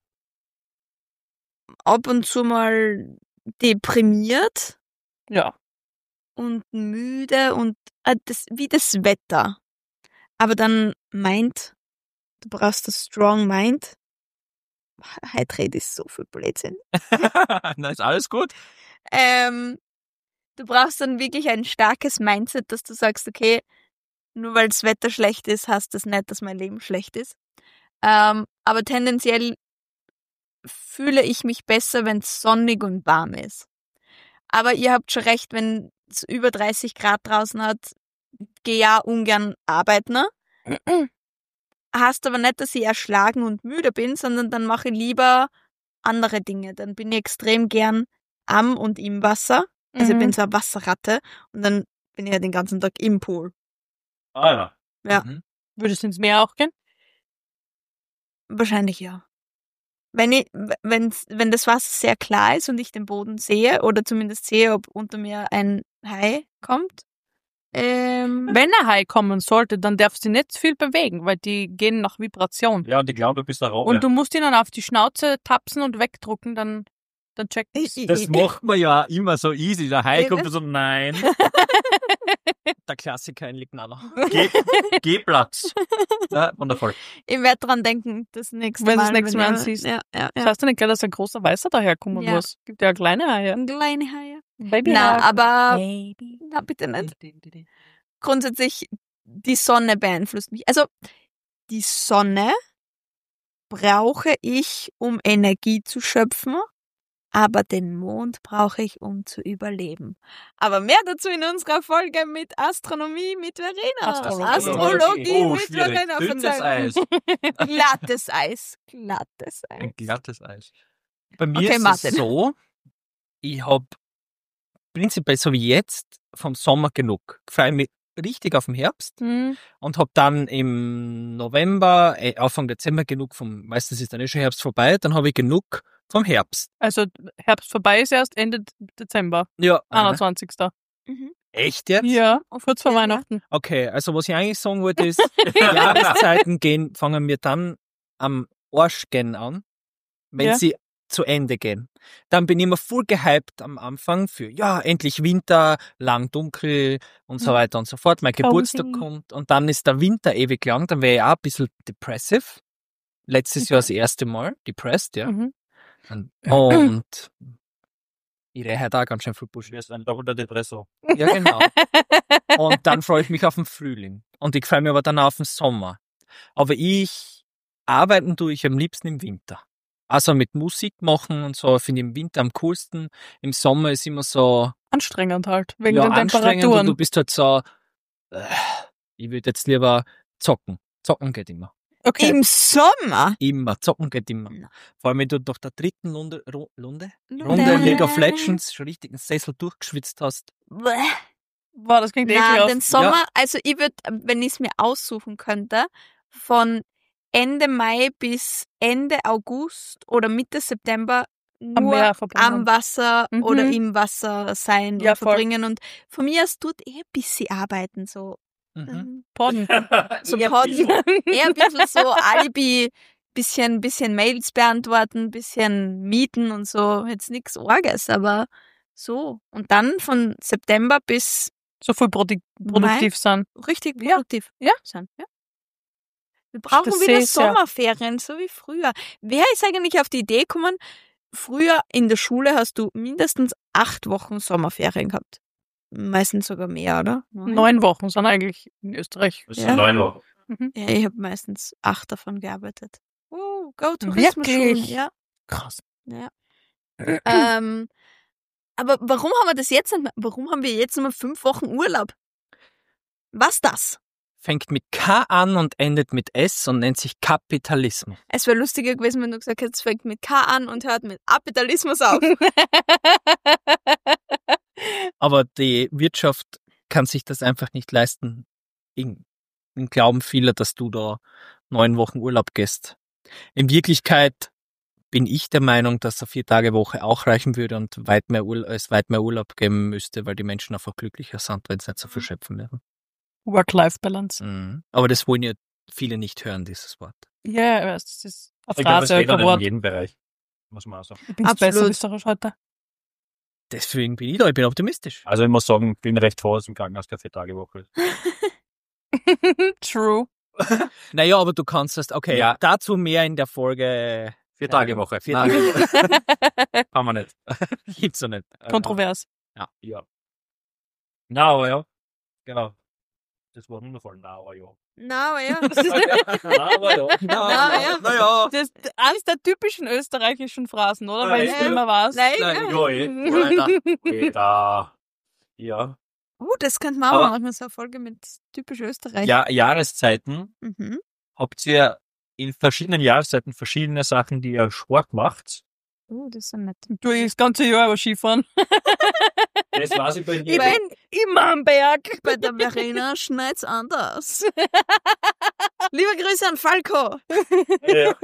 ab und zu mal deprimiert Ja. und müde und äh, das, wie das Wetter. Aber dann Mind, du brauchst das Strong Mind. Hydrate ist so viel Blödsinn. Na, ist alles gut? Ähm, du brauchst dann wirklich ein starkes Mindset, dass du sagst, okay, nur weil das Wetter schlecht ist, heißt das nicht, dass mein Leben schlecht ist. Ähm, aber tendenziell fühle ich mich besser, wenn es sonnig und warm ist. Aber ihr habt schon recht, wenn es über dreißig Grad draußen hat, gehe ja ungern arbeiten. Ne? Heißt aber nicht, dass ich erschlagen und müde bin, sondern dann mache ich lieber andere Dinge. Dann bin ich extrem gern am und im Wasser. Also ich Mhm. bin so eine Wasserratte und dann bin ich ja den ganzen Tag im Pool. Ah ja. Ja. Mhm. Würdest du ins Meer auch gehen? Wahrscheinlich ja. Wenn ich, wenn's, wenn das Wasser sehr klar ist und ich den Boden sehe oder zumindest sehe, ob unter mir ein Hai kommt. Ähm, Wenn ein Hai kommen sollte, dann darfst du nicht zu viel bewegen, weil die gehen nach Vibration. Ja, und ich glaube, du bist der Robbe. Und du musst ihn dann auf die Schnauze tapsen und wegdrucken, dann, dann checkt es. Das macht man ja immer so easy. Der Hai Eben. kommt so, nein, Der Klassiker in Lignano. geh, geh Platz. Ja, wundervoll. Ich werde dran denken, das nächste Wenn du Mal. das nächste wenn Mal ihr- siehst. Ja, ja, Das ja. heißt ja nicht gleich, dass ein großer Weißer daherkommen Ja. muss. Gibt ja kleine Haie. Ein kleine Haie. Baby Na, Hai. aber Baby. na, bitte nicht. Grundsätzlich, die Sonne beeinflusst mich. Also, die Sonne brauche ich, um Energie zu schöpfen, aber den Mond brauche ich, um zu überleben. Aber mehr dazu in unserer Folge mit Astronomie mit Verena. Astrologie. Astrologie Oh, mit schwierig. Verena. Dünnes Verzeihung. Eis. Glattes Eis. Glattes Eis. Ein glattes Eis. Bei mir Okay, ist Martin. es so, ich hab prinzipiell so wie jetzt vom Sommer genug. Ich freue mich richtig auf den Herbst Hm. und hab dann im November, äh, Anfang Dezember genug vom, meistens ist dann eh schon Herbst vorbei, dann habe ich genug vom Herbst. Also Herbst vorbei ist erst Ende Dezember, Ja. einundzwanzigsten Mhm. Echt jetzt? Ja, kurz vor Ja. Weihnachten. Okay, also was ich eigentlich sagen wollte ist, die Jahreszeiten gehen, fangen wir dann am Arsch gehen an, wenn Ja. sie zu Ende gehen. Dann bin ich immer voll gehypt am Anfang für, ja, endlich Winter, lang dunkel und so Mhm. weiter und so fort. Mein Cozy. Geburtstag kommt und dann ist der Winter ewig lang, dann wäre ich auch ein bisschen depressive. Letztes Jahr das erste Mal, depressed, ja. Mhm. Und, und ich rehe da ganz schön viel Du Bullshit. wirst ein doppelter Depresso. Ja, genau. Und dann freue ich mich auf den Frühling. Und ich freue mich aber dann auf den Sommer. Aber ich arbeiten tue ich am liebsten im Winter. Also mit Musik machen und so finde ich im Winter am coolsten. Im Sommer ist immer so Anstrengend halt, wegen ja, den anstrengend und Temperaturen. du bist halt so, äh, ich würde jetzt lieber zocken. Zocken geht immer. Okay. Im Sommer? Immer. Zocken geht immer. Na. Vor allem, wenn du nach der dritten Runde, Ru- Runde, Lunde. Runde League of Legends schon richtig einen Sessel durchgeschwitzt hast. Bäh. Boah, das klingt Na, ekelhaft. den Sommer, also ich würde, wenn ich es mir aussuchen könnte, von Ende Mai bis Ende August oder Mitte September Am nur Meer am, verbringen. Wasser Mhm. oder im Wasser sein Ja, und voll. verbringen. Und von mir aus tut eh ein bisschen arbeiten, so Mhm. Podden. So Podden. Eher ein bisschen so Alibi, bisschen, bisschen Mails beantworten, bisschen mieten und so. Jetzt nichts Orges, aber so. Und dann von September bis So viel produ produktiv sein. richtig Ja. produktiv Ja. sein. Ja. Wir brauchen Das wieder sehe ich sehr. Sommerferien, so wie früher. Wer ist eigentlich auf die Idee gekommen, früher in der Schule hast du mindestens acht Wochen Sommerferien gehabt. Meistens sogar mehr, oder? Neun Wochen sind eigentlich in Österreich. Das Ja. sind neun Wochen. Ja, ich habe meistens acht davon gearbeitet. Oh, go Wirklich? Tourismus. Ja. Krass. ja. ähm, aber warum haben wir das jetzt nicht mehr? Warum haben wir jetzt nur fünf Wochen Urlaub? Was das? Fängt mit K an und endet mit S und nennt sich Kapitalismus. Es wäre lustiger gewesen, wenn du gesagt hättest, es fängt mit K an und hört mit Kapitalismus auf. Aber die Wirtschaft kann sich das einfach nicht leisten. In, in Glauben vieler, dass du da neun Wochen Urlaub gehst. In Wirklichkeit bin ich der Meinung, dass eine Vier-Tage-Woche auch reichen würde und weit mehr Urla- es weit mehr Urlaub geben müsste, weil die Menschen einfach glücklicher sind, wenn sie nicht so viel schöpfen werden. Work-Life-Balance. Mhm. Aber das wollen ja viele nicht hören, dieses Wort. Ja, ich weiß, das ist eine Ich glaube, das Phrase, geht kein auch nicht in Wort. jedem Bereich. Muss man auch sagen. Ich bin Absolut. besser österreichisch heute. Deswegen bin ich da, ich bin optimistisch. Also ich muss sagen, ich bin recht froh, dass im Krankenhaus keine Vier-Tage-Woche ist. True. Naja, aber du kannst das, okay, Ja. dazu mehr in der Folge. Vier-Tage-Woche. Vier Nein, Tage. kann man nicht. Gibt's noch nicht. Kontrovers. Ja. Na, aber ja. Genau. Das war wundervoll. Na, aber ja. Na, aber ja. Na, aber ja. Na, ja. Naja. Das ist eines der typischen österreichischen Phrasen, oder? Nein, Weil es ja. immer was. Nein, Nein, ja. Ja, eh. Eh, da. Ja. Oh, das könnte man Aber- auch machen, so eine Folge mit typisch Österreich. ja. Jahreszeiten. Mhm. Habt ihr in verschiedenen Jahreszeiten verschiedene Sachen, die ihr Sport macht? Oh, das ist ja nett. Du, ich das ganze Jahr über Skifahren. Das weiß ich bei Ich jedem. bin Immer am Berg. bei der Verena schneit's anders. Liebe Grüße an Falco. Ja.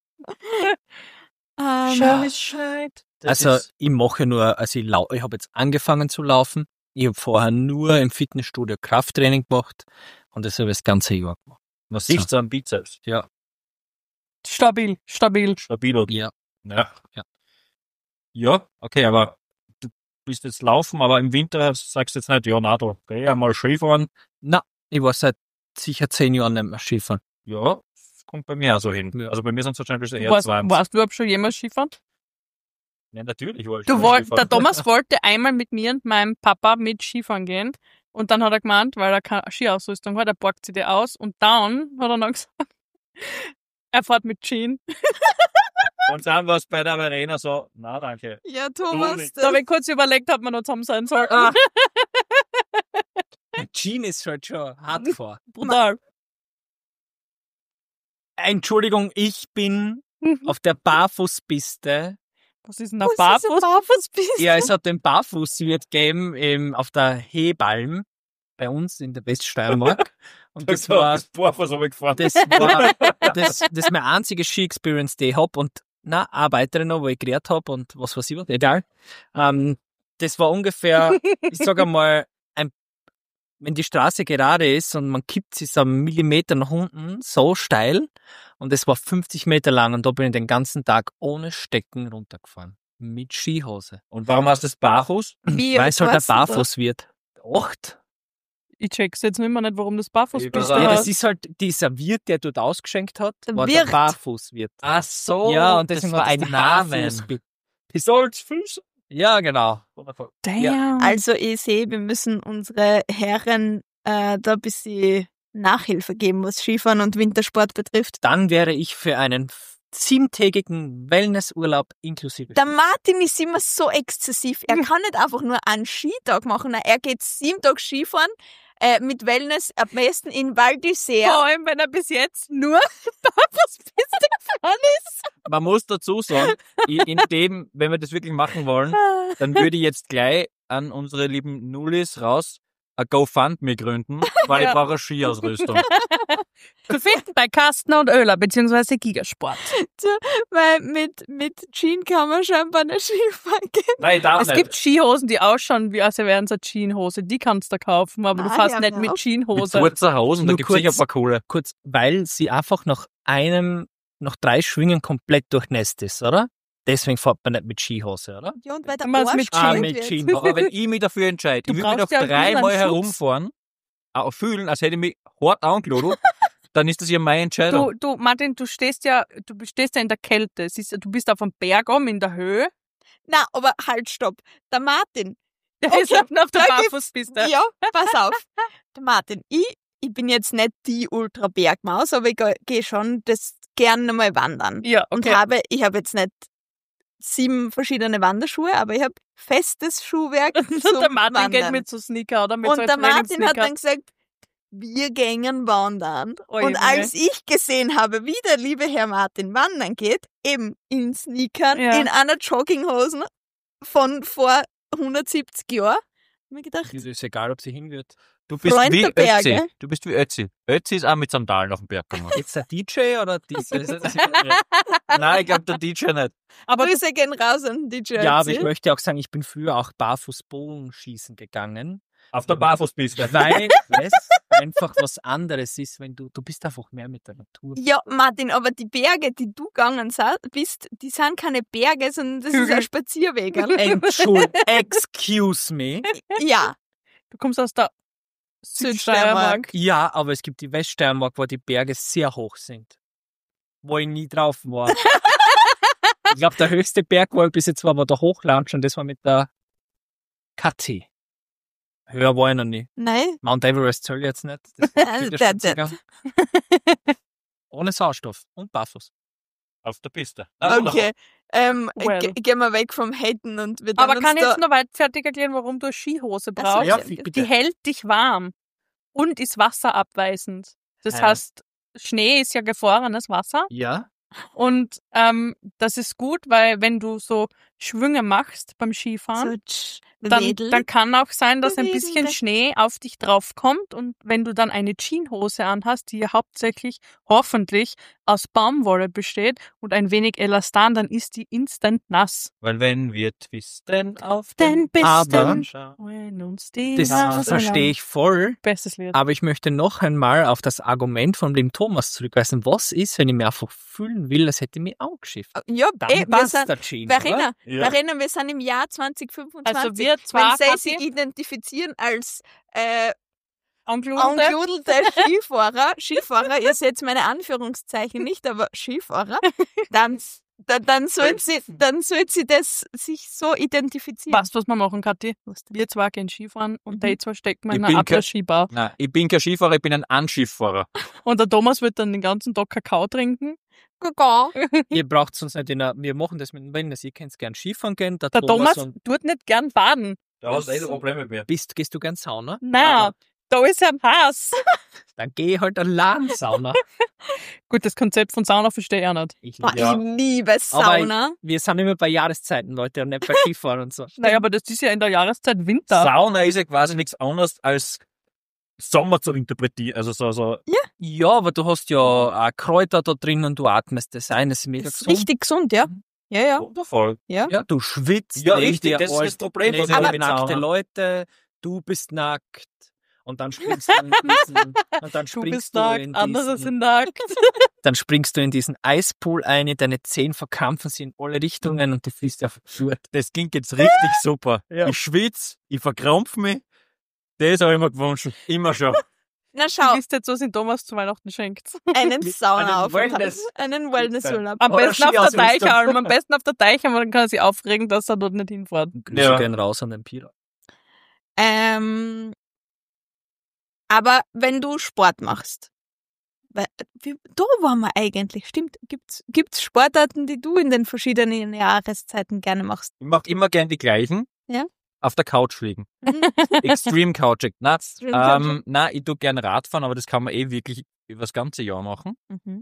Ähm, Also ist- ich mache nur, also ich, lau- ich habe jetzt angefangen zu laufen. Ich habe vorher nur im Fitnessstudio Krafttraining gemacht und das habe ich das ganze Jahr gemacht. Man sieht so am Bizeps. Ja. Stabil, stabil. Stabil. und- Ja. Ja. Ja. Ja, okay, aber du bist jetzt laufen, aber im Winter sagst du jetzt nicht, ja, na, da geh einmal Skifahren. Na, ich war seit sicher zehn Jahren nicht mehr Skifahren. Ja, das kommt bei mir auch so hin. Ja. Also bei mir sind es wahrscheinlich eher Warst, zwanzig. warst du überhaupt schon jemals Skifahren? Ja, natürlich wollte ich Du schon wollt, Skifahren. der Thomas wollte einmal mit mir und meinem Papa mit Skifahren gehen. Und dann hat er gemeint, weil er keine Skiausrüstung hat, er borgt sie dir aus. Und dann hat er noch gesagt, er fährt mit Skien. Und dann war es bei der Arena so, na danke. ja, Du Thomas. nicht. Da habe ich kurz überlegt, ob wir noch zusammen sein sollten. Ah. Jean ist halt schon hardcore. Brutal. Entschuldigung, ich bin auf der Barfußpiste. Was ist denn ein Was ist Barfuß? ein Barfußpiste? Ja, es hat den Barfußwirt gegeben im, auf der Hebalm bei uns in der Weststeiermark. Und das war, das Barfuß habe ich gefahren. das war das, das ist meine einzige Ski-Experience, die ich hab. Und na, eine weitere noch, wo ich gelernt hab und was weiß ich was, egal. Ähm, das war ungefähr, ich sag einmal, ein, wenn die Straße gerade ist und man kippt sie so einen Millimeter nach unten, so steil. Und es war fünfzig Meter lang und da bin ich den ganzen Tag ohne Stecken runtergefahren. Mit Skihose. Und warum hast du das Barfuß? Wie Weil es halt der warst du da? Barfuß wird. Acht. Ich check's jetzt nicht mehr nicht, warum das Barfußpiste Ich Ja, weiß heißt. das ist halt dieser Wirt, der dort ausgeschenkt hat, Der war Wirt. der Barfußwirt. Ach so, Ja, und deswegen das war hat ein das Name. Barfuß- Salzfüße. Ja, genau. Wundervoll. Damn. Also ich sehe, wir müssen unsere Herren äh, da ein bisschen Nachhilfe geben, was Skifahren und Wintersport betrifft. Dann wäre ich für einen siebentägigen Wellnessurlaub inklusive. Der Martin ist immer so exzessiv. Er kann nicht einfach nur einen Skitag machen. Nein, er geht sieben Tage Skifahren äh, mit Wellness, am besten in Val Vor d'Isère. allem, wenn er bis jetzt nur Barfußpiste gefahren ist. Man muss dazu sagen, in in dem, wenn wir das wirklich machen wollen, dann würde ich jetzt gleich an unsere lieben Nullis raus ein GoFundMe gründen, weil Ja. ich brauche eine Skiausrüstung. Zu finden bei Kastner und Oehler, beziehungsweise Gigasport. Weil mit, mit Jean kann man scheinbar nicht Skifahren gehen. Nein, ich darf Es nicht. gibt Skihosen, die ausschauen, wie als wären es eine Jeanhose. Die kannst du kaufen, aber du Ah, fährst ja, nicht hör mit auf. Mit Jeanhose. kurzer Hosen, da Nur gibt es sicher ein kurz. paar coole. Kurz, weil sie einfach nach einem, nach drei Schwingen komplett durchnässt ist, oder? Deswegen fährt man nicht mit Skihose, oder? Ja, und weil der Wenn man's Arsch mit kalt Jean- mit wird. Jean. Aber wenn ich mich dafür entscheide, Du ich will mich auf brauchst ja ein bisschen dreimal einen herumfahren, auch fühlen, als hätte ich mich hart angeludelt, dann ist das ja meine Entscheidung. Du, du, Martin, du stehst ja, du stehst ja in der Kälte. Es ist, du bist auf einem Berg oben in der Höhe. Na, aber halt, stopp. Der Martin. Der Okay, ist auf der da gibt's- Barfußpiste. Ja, pass auf. Der Martin, ich, ich bin jetzt nicht die Ultra-Bergmaus, aber ich gehe schon das gerne mal wandern. Ja, Und okay. habe, ich habe jetzt nicht sieben verschiedene Wanderschuhe, aber ich habe festes Schuhwerk Und zum der Martin Wandern. geht mit so Sneaker oder mit Und so der Martin hat Trainingssneaker. dann gesagt, wir gängen wandern. Oh, und je, als ich gesehen habe, wie der liebe Herr Martin wandern geht, eben in Sneakern, Ja. in einer Jogginghosen von vor hundertsiebzig Jahren, habe ich mir gedacht, Es ist egal, ob sie hin wird. Du bist Freund wie der Berge. Ötzi. Du bist wie Ötzi. Ötzi ist auch mit Sandalen auf den Berg gegangen. Jetzt der D J oder dieses? Nein, ich glaube der D J nicht. Aber Grüße gehen raus an D J. Ja, aber ich Ötzi. möchte auch sagen, ich bin früher auch barfuß Bogenschießen gegangen, Auf der Barfußpiste. weil es einfach was anderes ist, wenn du, du bist einfach mehr mit der Natur. Ja, Martin, aber die Berge, die du gegangen sa- bist, die sind keine Berge, sondern das ist Hügel. ein Spazierweg. Entschuldigung, excuse me. Ja, du kommst aus der Südsteiermark. Südsteiermark. Ja, aber es gibt die Weststeiermark, wo die Berge sehr hoch sind. Wo ich nie drauf war. Ich glaube, der höchste Berg, wo ich bis jetzt war, war der Hochlansch und das war mit der K T. Höher war ich noch nie. Nein, Mount Everest soll ich jetzt nicht. Das Äh, ist ja der- der- spitziger. Ohne Sauerstoff und barfuß. Auf der Piste. Nein, okay. Ähm, Well. ge- gehen wir weg vom Haten und wir Aber dann kann uns ich da jetzt noch weit fertig erklären, warum du eine Skihose Ach so, brauchst? Ja, ja, bitte. Die hält dich warm und ist wasserabweisend. Das Hä? heißt, Schnee ist ja gefrorenes Wasser Ja. und ähm, das ist gut, weil wenn du so Schwünge machst beim Skifahren, so tsch, dann, wedel. dann kann auch sein, dass ein Bewegen, bisschen das- Schnee auf dich draufkommt und wenn du dann eine Jeanshose anhast, die ja hauptsächlich hoffentlich aus Baumwolle besteht und ein wenig Elastan, dann ist die instant nass. Weil wenn wir twisten auf Den besten, Aber- wenn uns die Das Nase verstehe ich voll. Bestes Lied. Aber ich möchte noch einmal auf das Argument von dem Thomas zurückweisen. Was ist, wenn ich mich einfach fühlen will, als hätte ich mich angeschifft? Ja, Dann eh, wir passt sind, der Jean, Verena, Ja. Verena, wir sind im Jahr zwanzig fünfundzwanzig. Also wir zwar, Wenn sie sich Kathi, identifizieren als äh, angeludelte, angeludelte Skifahrer, Skifahrer, ihr seht meine Anführungszeichen nicht, aber Skifahrer, dann, dann, dann soll sie, dann soll sie das sich so identifizieren. weißt du, was wir machen, Kathi? Was denn? Wir zwei gehen Skifahren und Mhm. die zwei stecken wir Ich in bin einer kein- Ablassskibar. Nein, ich bin kein Skifahrer, ich bin ein Anschifffahrer. Und der Thomas wird dann den ganzen Tag Kakao trinken. Gaga. Ihr braucht uns nicht in einer, wir machen das mit dem Wellness, ihr könnt gern Skifahren gehen, der, Der Thomas, Thomas und tut nicht gern baden. Da hast du eh Probleme mit mir. bist, gehst du gern Sauna? Nein, da ist er Hass. Dann geh halt eine LAN-Sauna. Gut, das Konzept von Sauna verstehe ich auch nicht. Ich, Boah, Ja. Ich liebe Sauna. wir sind immer bei Jahreszeiten, Leute, und nicht bei Skifahren und so. Naja, aber das ist ja in der Jahreszeit Winter. Sauna ist ja quasi nichts anderes als Sommer zu interpretieren. Also so, so. Ja, aber du hast ja auch Kräuter da drin und du atmest das ein, das ist mega Das ist gesund. richtig gesund, ja. Ja, ja. Wundervoll. Ja. Ja, du schwitzt. Ja, neben richtig, dir das ist alt- das Problem, was neben ich dir mit nackte Sauna- Leute, du bist nackt. Und dann springst du in diesen, und dann Du springst bist du nackt, in andere diesen, sind nackt. dann springst du in diesen Eispool ein, deine Zehen verkrampfen sich in alle Richtungen und du fließt auf Furt. Das klingt jetzt richtig super. Ja. Ich schwitze, ich verkrampf mich. Das habe ich mir gewünscht. Immer schon. Na Du schau, wisst jetzt, was in Thomas zu Weihnachten schenkt. einen Einen Saunaaufenthalt. Wellness- Einen Wellnessurlaub. Am Oder besten auf der Skiausrüstung. Deichhalm. Am besten auf der Deichhalm, weil dann kann er sich aufregen, dass er dort nicht hinfährt. Grüße Ja. gehen raus an den Pira. Ähm, aber wenn du Sport machst, weil, wie, da waren wir eigentlich, stimmt, gibt's, gibt's Sportarten, die du in den verschiedenen Jahreszeiten gerne machst? Ich mache immer gern die gleichen. Ja. Auf der Couch liegen. Mhm. Extreme Couching. Na, Extreme ähm, na, ich tue gern Radfahren, aber das kann man eh wirklich über das ganze Jahr machen. Mhm.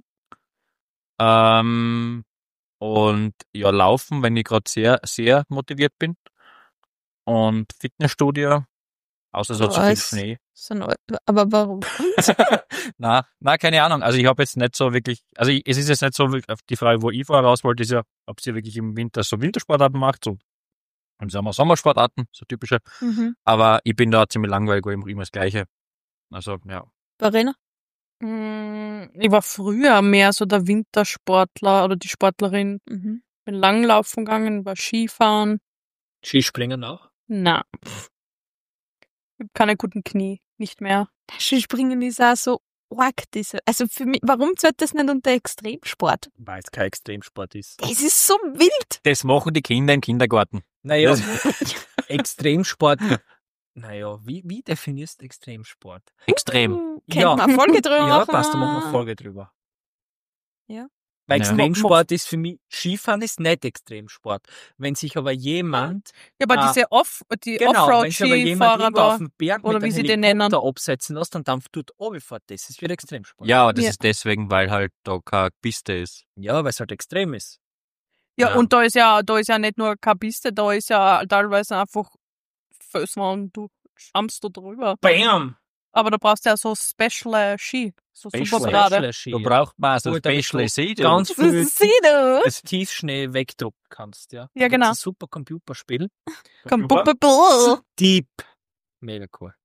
Ähm, und ja, laufen, wenn ich gerade sehr, sehr motiviert bin. Und Fitnessstudio. Außer es hat so viel Was? Schnee. So ein- Aber warum? Na, na, keine Ahnung. Also ich habe jetzt nicht so wirklich, also ich, es ist jetzt nicht so wirklich auf die Frage, wo ich vorher raus wollte, ist ja, ob sie wirklich im Winter so Wintersportarten macht, so im Sommer Sommersportarten, so typische. Mhm. Aber ich bin da ziemlich langweilig, weil immer immer das Gleiche. Also, ja. Verena? Mm, Ich war früher mehr so der Wintersportler oder die Sportlerin. Mhm. Bin Langlaufen gegangen, war Skifahren. Skispringen auch. Na, pff. Ich hab keine guten Knie, nicht mehr. Skispringen ist auch so arg. Diese. Also für mich, warum zählt das nicht unter Extremsport? Weil es kein Extremsport ist. Das ist so wild. Das machen die Kinder im Kindergarten. Naja, Extremsport. Naja, wie, wie definierst du Extremsport? Extrem. Hm, Kennt Ja. man eine Folge drüber Ja, machen? passt, da machen wir eine Folge drüber. Ja. Weil Ja. Extremsport ist für mich, Skifahren ist nicht Extremsport. Wenn sich aber jemand, Ja, aber Ah. diese Off, die genau, wenn sich aber jemand Offroad-Skifahrer irgendwo auf da. dem Berg oder mit wie einem sie den nennen. Helikopter absetzen lässt und dann dort runterfährt, das ist wieder Extremsport. Ja, aber das Ja. ist deswegen, weil halt da keine Piste ist. Ja, weil es halt extrem ist. Ja, Ja. und da ist ja, da ist ja nicht nur keine Piste, da ist ja teilweise einfach Fösen und du schwammst da drüber. Bam! Aber da brauchst du ja so Special Ski. So Special super gerade. Ski. Da braucht man so Gut, damit Special du Seed. ganz früh Sieh du. das Tiefschnee wegdrucken kannst, ja. Ja, genau. Das ist ein super Computerspiel. Komm, Super. bu- bu- bu. Deep. Mega cool.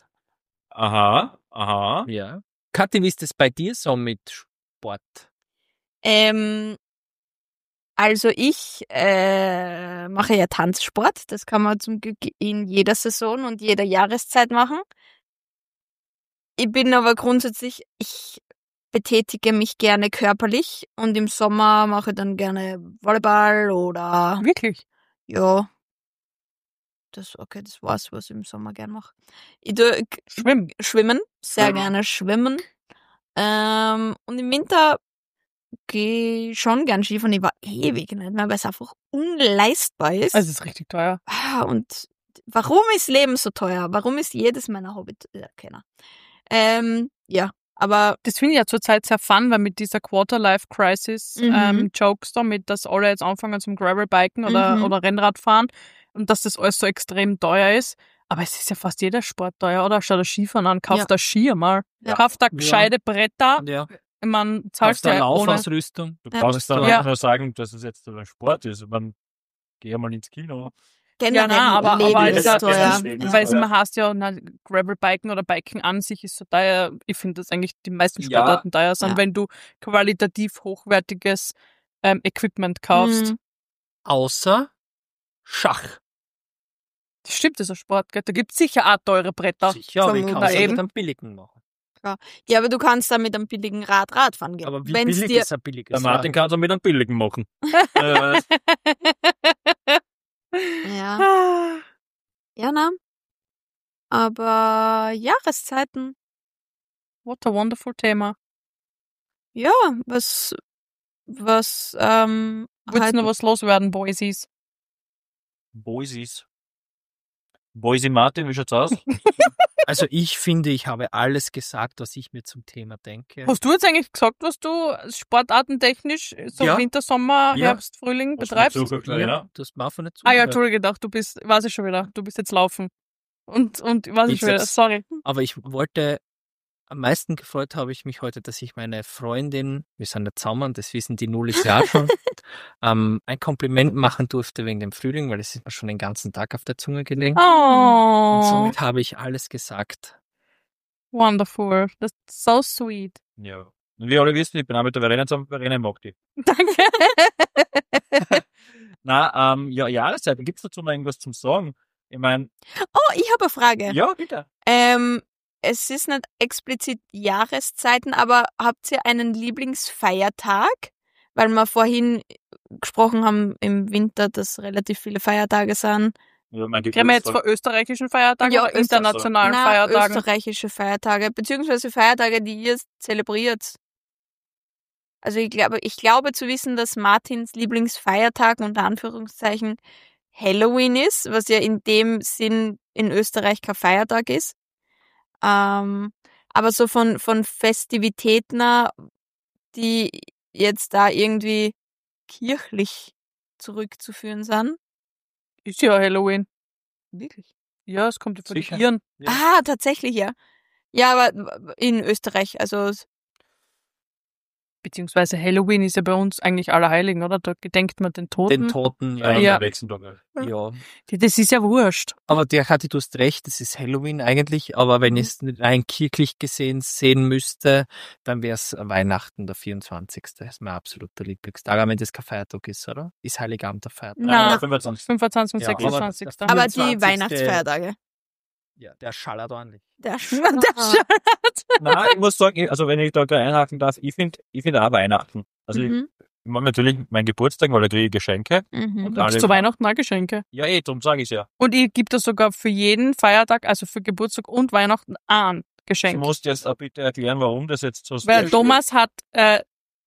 Aha, aha. Ja. Kathi, wie ist das bei dir so mit Sport? Ähm, also ich äh, mache ja Tanzsport. Das kann man zum Glück in jeder Saison und jeder Jahreszeit machen. Ich bin aber grundsätzlich, ich betätige mich gerne körperlich und im Sommer mache ich dann gerne Volleyball oder Wirklich? ja. Das, okay, das war's, was ich im Sommer gern mache. Ich tue g- Schwimmen. schwimmen, sehr Mhm. gerne schwimmen. Ähm, und im Winter gehe ich schon gern Skifahren. Ich war ewig nicht mehr, weil es einfach unleistbar ist. Also es ist richtig teuer. Ah, und warum ist Leben so teuer? Warum ist jedes meiner Hobby ja, keiner? Ähm, ja, aber Das finde ich ja zurzeit sehr fun, weil mit dieser Quarter-Life-Crisis Mhm. ähm, Jokes da, mit dass alle jetzt anfangen zum Gravelbiken oder, Mhm. oder Rennradfahren und dass das alles so extrem teuer ist. Aber es ist ja fast jeder Sport teuer, oder? Schau dir Skifahren an, kauf Ja. da Skier mal. Ja. Kauf da gescheite Bretter. Ja. Man Kaufst zahlst du eine ja ohne. Laufausrüstung? Du Ja. kannst dann Ja. einfach nur sagen, dass es jetzt ein Sport ist. Man, geh mal ins Kino. generell nein, aber- Leben aber ist es- teuer. Leben ist Ja. Weil es teuer. immer heißt ja, na, Gravelbiken oder Biken an sich ist so teuer. Ich finde, dass eigentlich die meisten Ja. Sportarten teuer sind, Ja. wenn du qualitativ hochwertiges ähm, Equipment kaufst. Mhm. Außer Schach. Das stimmt, das ist ein Sport, gell? Da gibt es sicher auch teure Bretter. Sicher, aber ich kann vermutlich. es Eben. mit einem billigen machen. Ja, aber du kannst da mit einem billigen Rad Radfahren gehen. Aber wie Wenn's billig dir, ist ein billiges Der Martin Rad? kann es auch mit einem billigen machen. äh, Ja, Ah. ja, na. Aber Jahreszeiten, What a wonderful Thema. ja, was, was, ähm, Willst halt- du noch was loswerden, Boysies? Boisies. Boise Martin, wie schaut's aus? Also ich finde, ich habe alles gesagt, was ich mir zum Thema denke. Hast du jetzt eigentlich gesagt, was du sportartentechnisch so Ja. Winter, Sommer, Ja. Herbst, Frühling Was betreibst? mit Zug- Ja, du hast mir einfach nicht Ah ja, zugehört. Entschuldige, gedacht, du bist, weiß ich schon wieder, du bist jetzt laufen. Und, und, weiß ich schon wieder, Bizeps. sorry. Aber ich wollte, am meisten gefreut habe ich mich heute, dass ich meine Freundin, wir sind ja zusammen, das wissen die Nullis ja auch schon, ähm, ein Kompliment machen durfte wegen dem Frühling, weil es ist mir schon den ganzen Tag auf der Zunge gelegen. Und Oh, somit habe ich alles gesagt. wonderful. That's so sweet. Ja. Und wie alle wissen, ich bin auch mit der Verena zusammen, Verena mag die. Danke. Na, ähm, ja, Jahreszeiten, gibt's dazu noch irgendwas zum Sagen? Ich meine, Oh, ich habe eine Frage. ja, bitte. Ähm, es ist nicht explizit Jahreszeiten, aber habt ihr einen Lieblingsfeiertag? Weil wir vorhin gesprochen haben im Winter, dass relativ viele Feiertage sind. Ja, mein Reden wir jetzt Geburtstag. von österreichischen Feiertagen Ja, oder internationalen Na, Feiertagen? österreichische Feiertage, beziehungsweise Feiertage, die ihr zelebriert. Also ich glaube, ich glaube zu wissen, dass Martins Lieblingsfeiertag unter Anführungszeichen Halloween ist, was ja in dem Sinn in Österreich kein Feiertag ist. Ähm, aber so von, von Festivitäten, die jetzt da irgendwie kirchlich zurückzuführen sind. Ist ja Halloween. Wirklich? Ja, es kommt ja von den Sicher. Iren. Ja. Ah, tatsächlich, ja. Ja, aber in Österreich, also Beziehungsweise Halloween ist ja bei uns eigentlich Allerheiligen, oder? Da gedenkt man den Toten. Den Toten, Ja, ja. Ja. am nächsten Tag. halt. ja. Die- Das ist ja wurscht. Aber der Kathi, du hast recht, das ist Halloween eigentlich, aber wenn ich es nicht rein kirchlich gesehen sehen müsste, dann wäre es Weihnachten, der vierundzwanzigste Das ist mein absoluter Lieblingstag, auch wenn das kein Feiertag ist, oder? Ist Heiligabend der Feiertag? Na. Ja, fünfundzwanzig. fünfundzwanzig und Ja, aber- sechsundzwanzig aber die vierundzwanzigste Weihnachtsfeiertage. Ja, der schallert ordentlich. Der Sch Nein, ich muss sagen, ich- also wenn ich da gleich einhaken darf, ich finde ich finde auch Weihnachten. Also ich, Mhm. ich mag natürlich meinen Geburtstag, weil da kriege ich Geschenke. Mhm. Und Da gibt's alle- zu Weihnachten auch Geschenke. Ja, eh, darum sage ich ja. Und ich gebe das sogar für jeden Feiertag, also für Geburtstag und Weihnachten, ein Du Geschenk. musst jetzt auch bitte erklären, warum das jetzt so Weil ist. Thomas hat äh,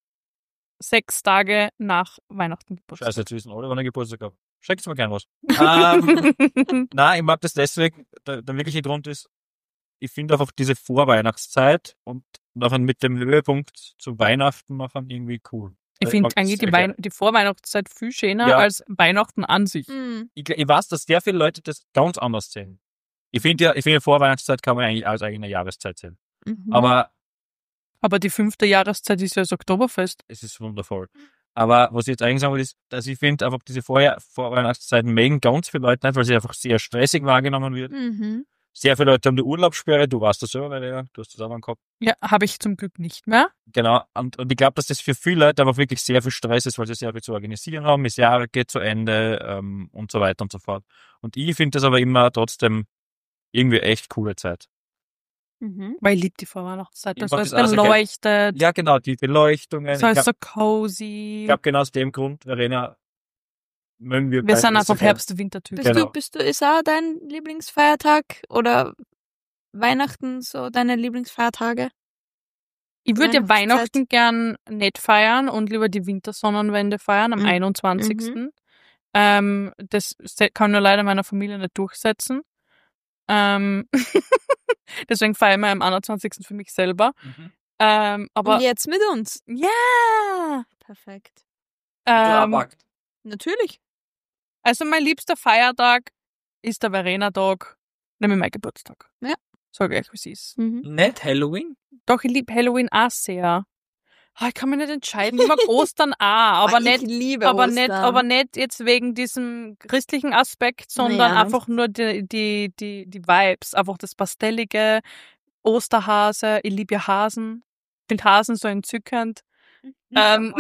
sechs Tage nach Weihnachten Geburtstag. Scheiße, jetzt wissen alle, wann er Geburtstag hat. Schickt mir gern was. ähm, nein, ich mag das deswegen, der, der wirkliche Grund ist, ich finde einfach diese Vorweihnachtszeit und nachher mit dem Höhepunkt zu Weihnachten nachher irgendwie cool. Ich mag finde das eigentlich die, sehr Wein gern. die Vorweihnachtszeit viel schöner Ja. als Weihnachten an sich. Mhm. Ich, gl- ich weiß, dass sehr viele Leute das ganz anders sehen. Ich finde ja, ich finde Vorweihnachtszeit kann man eigentlich als eigene Jahreszeit sehen. Mhm. Aber Aber die fünfte Jahreszeit ist ja das Oktoberfest. es ist wundervoll. Aber was ich jetzt eigentlich sagen will, ist, dass ich finde, einfach diese Vorher Vorweihnachtszeiten mögen ganz viele Leute nicht, weil sie einfach sehr stressig wahrgenommen wird. Mhm. Sehr viele Leute haben die Urlaubssperre, du warst das selber, ja, du hast das auch mal gehabt. Ja, habe ich zum Glück nicht mehr. Genau, und, und ich glaube, dass das für viele Leute einfach wirklich sehr viel Stress ist, weil sie sehr viel zu organisieren haben, das Jahr geht zu Ende ähm, und so weiter und so fort. Und ich finde das aber immer trotzdem irgendwie echt coole Zeit. Mhm. Weil ich liebe die Vorweihnachtszeit. Ich Das mag alles das auch sehr beleuchtet. Ja, genau, die Beleuchtungen. So ich ist glaube, so cozy. glaub, genau aus dem Grund, Verena, mögen wir Wir beide sind das so einfach gern. Herbst-Wintertypen. Bist Genau. du, bist du, ist auch dein Lieblingsfeiertag oder Weihnachten so deine Lieblingsfeiertage? Ich würde ja Weihnachtszeit. Weihnachten gern nicht feiern und lieber die Wintersonnenwende feiern am Mhm. einundzwanzigsten Ähm, das se- kann nur leider meiner Familie nicht durchsetzen. Ähm, deswegen feiere ich mal am einundzwanzigsten für mich selber. Mhm. Ähm, aber Und jetzt mit uns. ja, Perfekt. ähm, Klarpackt. Natürlich. also mein liebster Feiertag ist der Verena-Tag, nämlich mein Geburtstag. Ja. Sag ich, wie es ist. Mhm. Nicht Halloween? Doch, ich liebe Halloween auch sehr. Ah, ich kann mich nicht entscheiden. Ich mag Ostern auch, aber Ah, nicht ich liebe aber Ostern. nicht, aber nicht jetzt wegen diesem christlichen Aspekt, sondern Ja. einfach nur die, die, die, die Vibes, einfach das Pastellige, Osterhase, ich liebe ja Hasen, ich finde Hasen so entzückend. Ähm,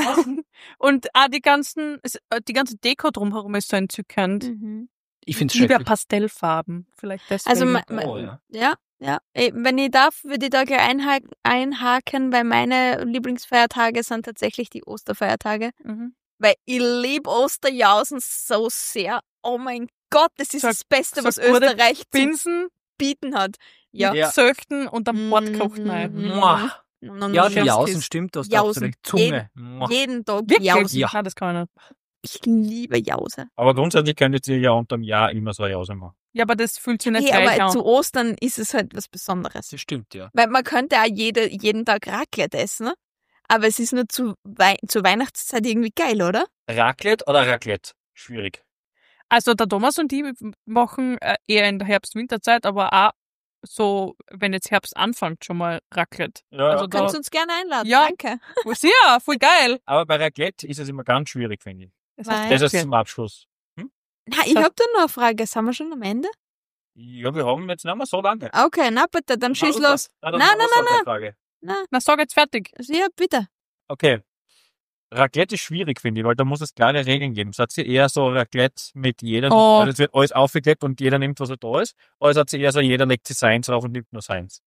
und auch die ganzen, es- äh, die ganze Deko drumherum ist so entzückend. Mhm. Ich finde es Ich liebe ja schrecklich. Pastellfarben, vielleicht deswegen. Also, ma- ma- Oh, ja. ja, ja. Ey, wenn ich darf, würde ich da gleich einha einhaken, weil meine Lieblingsfeiertage sind tatsächlich die Osterfeiertage. mhm. Weil ich liebe Osterjausen so sehr. Oh mein Gott, das ist So- das Beste, so was gute Österreich zu Binsen, bieten hat. Ja. Ja. Söchten und am Bord gekocht Mhm. rein. Muah. Nom, nom, Ja, nom, die nom. Jausen, stimmt, du hast Jausen. absolut Zunge. Muah. Jeden Tag Wirklich? Jausen. Ja. Nein, das kann ich nicht. Ich liebe Jause. Aber grundsätzlich könntet ihr ja unterm Jahr immer so eine Jause machen. Ja, aber das fühlt sich nicht Hey, gleich aber an. zu Ostern ist es halt was Besonderes. Das stimmt, ja. Weil man könnte auch jede, jeden Tag Raclette essen, ne? Aber es ist nur zu, Wei zur Weihnachtszeit irgendwie geil, oder? Raclette oder Raclette? Schwierig. Also der Thomas und die machen äh, eher in der Herbst-Winterzeit, aber auch so, wenn jetzt Herbst anfängt, schon mal Raclette. Ja, Also ja. da- Kannst du uns gerne einladen. Ja. Danke. Voll sehr, voll geil. Aber bei Raclette ist es immer ganz schwierig, finde ich. Das Weil- heißt, Das ist Raclette. zum Abschluss. Na, ich hab da noch eine Frage. Sind wir schon am Ende? Ja, wir haben jetzt nicht mehr so lange. Okay, na bitte, dann schieß los. Nein, Nein, nein, nein, nein. Frage. Na, Na, sag jetzt fertig. also ja, bitte. Okay. Raclette ist schwierig, finde ich, weil da muss es klare Regeln geben. Hat sie eher so Raclette mit jeder, Oh. also es wird alles aufgeklebt und jeder nimmt, was er da ist, oder hat sie eher so, jeder legt sich seins drauf und nimmt nur seins?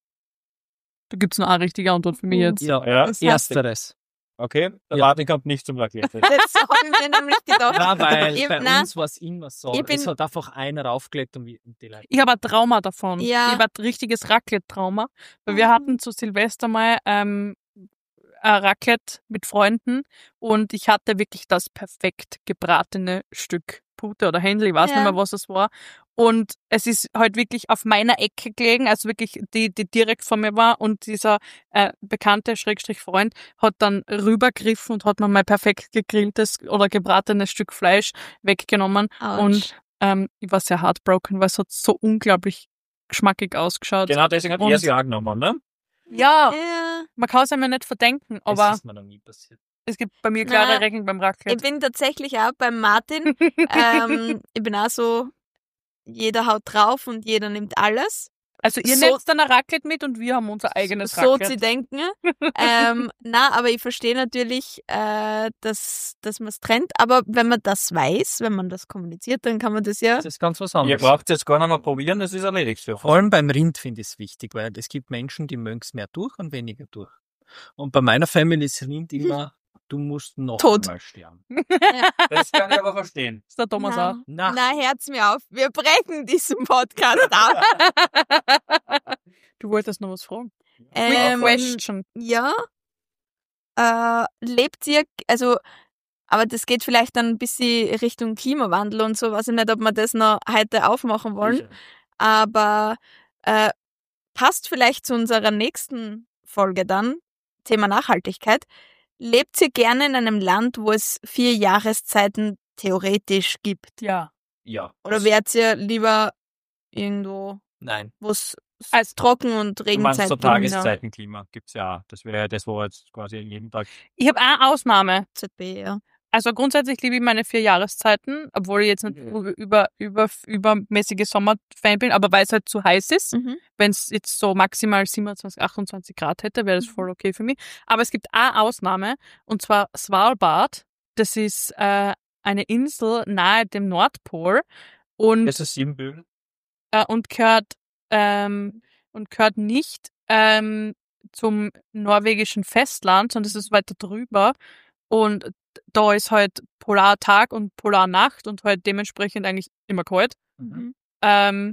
Da gibt's noch eine richtige Antwort für mich jetzt. Ja, Ja, Das heißt- ersteres. okay. Der Ja. Martin kommt nicht zum Raclette. Das habe ich mir nämlich gedacht. Ja, weil Ich- bei na, uns war es immer so. Ich bin- Es hat einfach einer raufgelegt und wir- und die Leute. Ich habe ein Trauma davon. Ja. Ich habe ein richtiges Raclette-Trauma. Weil wir Mhm. hatten zu Silvester mal ähm, ein Raclette mit Freunden und ich hatte wirklich das perfekt gebratene Stück Pute oder Händel, ich weiß Ja. nicht mehr, was es war. Und es ist halt wirklich auf meiner Ecke gelegen, also wirklich die, die direkt vor mir war. Und dieser äh, bekannte Schrägstrich Freund hat dann rübergriffen und hat mir mein perfekt gegrilltes oder gebratenes Stück Fleisch weggenommen. Autsch. Und ähm, ich war sehr heartbroken, weil es hat so unglaublich geschmackig ausgeschaut. Genau, deswegen hat Und- er sie angenommen, ne? Ja, Ja. man kann es einem nicht verdenken, aber Das ist mir noch nie passiert. es gibt bei mir klare Na, Regeln beim Ich Raclette. bin tatsächlich auch beim Martin. ähm, ich bin auch so, jeder haut drauf und jeder nimmt alles. Also ihr so- nehmt dann ein Raclette mit und wir haben unser eigenes So Raclette. zu denken. ähm, na, aber ich verstehe natürlich, äh, dass, dass man es trennt. Aber wenn man das weiß, wenn man das kommuniziert, dann kann man das ja. Das ist ganz was Ihr anderes. braucht jetzt gar nicht mehr probieren, das ist erledigt für Vor allem beim Rind finde ich es wichtig, weil es gibt Menschen, die mögen es mehr durch und weniger durch. Und bei meiner Family ist Rind immer, du musst noch Tot. einmal sterben. Das kann ich aber verstehen. Das ist der Thomas auch. Na, Na, na, hört's mir auf. Wir brechen diesen Podcast ab. Du wolltest noch was fragen. ähm, Question. Ja. Äh, lebt ihr, also, aber das geht vielleicht dann ein bisschen Richtung Klimawandel und so, weiß ich nicht, ob wir das noch heute aufmachen wollen, aber äh, passt vielleicht zu unserer nächsten Folge dann, Thema Nachhaltigkeit. Lebt ihr gerne in einem Land, wo es vier Jahreszeiten theoretisch gibt? Ja. Ja. Oder wärt ihr lieber irgendwo, nein. wo es Also- trocken und Du meinst Regenzeit so gibt? Tageszeitenklima gibt's ja auch. Das wäre ja das, wo jetzt quasi jeden Tag. Ich habe eine Ausnahme. Z B, ja. Also grundsätzlich liebe ich meine vier Jahreszeiten, obwohl ich jetzt nicht Mhm. über, über, übermäßige Sommerfan bin, aber weil es halt zu heiß ist. Mhm. Wenn es jetzt so maximal siebenundzwanzig, achtundzwanzig Grad hätte, wäre das voll okay für mich. Aber es gibt eine Ausnahme, und zwar Svalbard. Das ist äh, eine Insel nahe dem Nordpol und, Das ist Siebenbügel. äh, und gehört ähm, und gehört nicht ähm, zum norwegischen Festland, sondern es ist weiter drüber. Und da ist halt Polartag und Polarnacht und halt dementsprechend eigentlich immer kalt. Mhm. Ähm,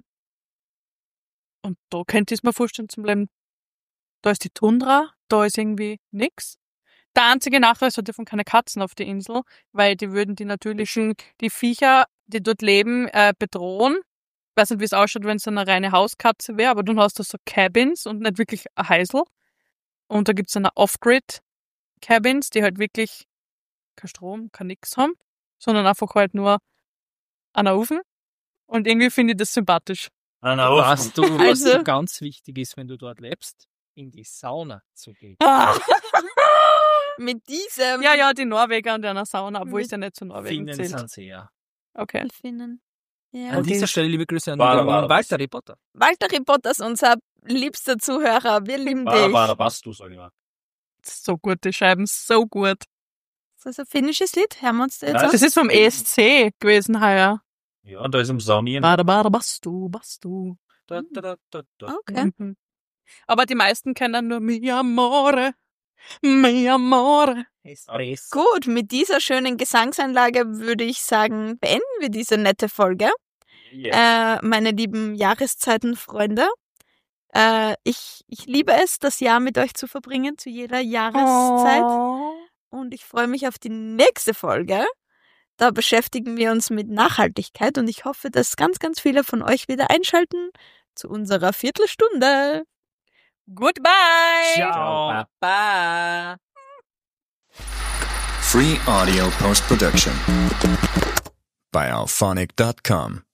und da könnte ich es mir vorstellen zum Leben. Da ist die Tundra, da ist irgendwie nix. Der einzige Nachteil ist, da dürfen keine Katzen auf die Insel, weil die würden die natürlichen, die Viecher, die dort leben, äh, bedrohen. Ich weiß nicht, wie es ausschaut, wenn es eine reine Hauskatze wäre, aber du hast da so Cabins und nicht wirklich ein Heisel. Und da gibt's dann auch Off-Grid-Cabins, die halt wirklich kein Strom, kein nix haben, sondern einfach halt nur einen Ofen. Und irgendwie finde ich das sympathisch. Nein, nein, Was, du, was Also- du ganz wichtig ist, wenn du dort lebst, in die Sauna zu gehen. Ah. Mit diesem Ja, ja, die Norweger und einer Sauna, obwohl Mit ich ja nicht zu Norwegen Finnen zählt. sind sehr. Okay. Finnen. Ja. An dieser Stelle liebe Grüße an Warte, den warte, Walter Reporter. Walter Reporters, unser liebster Zuhörer, wir lieben War, dich. war, was du, sag ich mal. So gut, die Scheiben, so gut. Das ist ein finnisches Lied, hören wir uns das jetzt Nein. an? Das ist vom E S C gewesen heuer. Ja, und da ist im Saunieren. Bada, bada, bastu, bastu. Da, da, da, da, da. Okay. Mhm. Aber die meisten kennen nur Mi Amore, Mi Amore. Espresso. Gut, mit dieser schönen Gesangseinlage würde ich sagen, beenden wir diese nette Folge. Yeah. Äh, meine lieben Jahreszeitenfreunde. Äh, ich, ich liebe es, das Jahr mit euch zu verbringen, zu jeder Jahreszeit. Oh. Und ich freue mich auf die nächste Folge. Da beschäftigen wir uns mit Nachhaltigkeit und ich hoffe, dass ganz, ganz viele von euch wieder einschalten zu unserer Viertelstunde. Goodbye. Ciao. Baba. Free audio post production by alphonic dot com.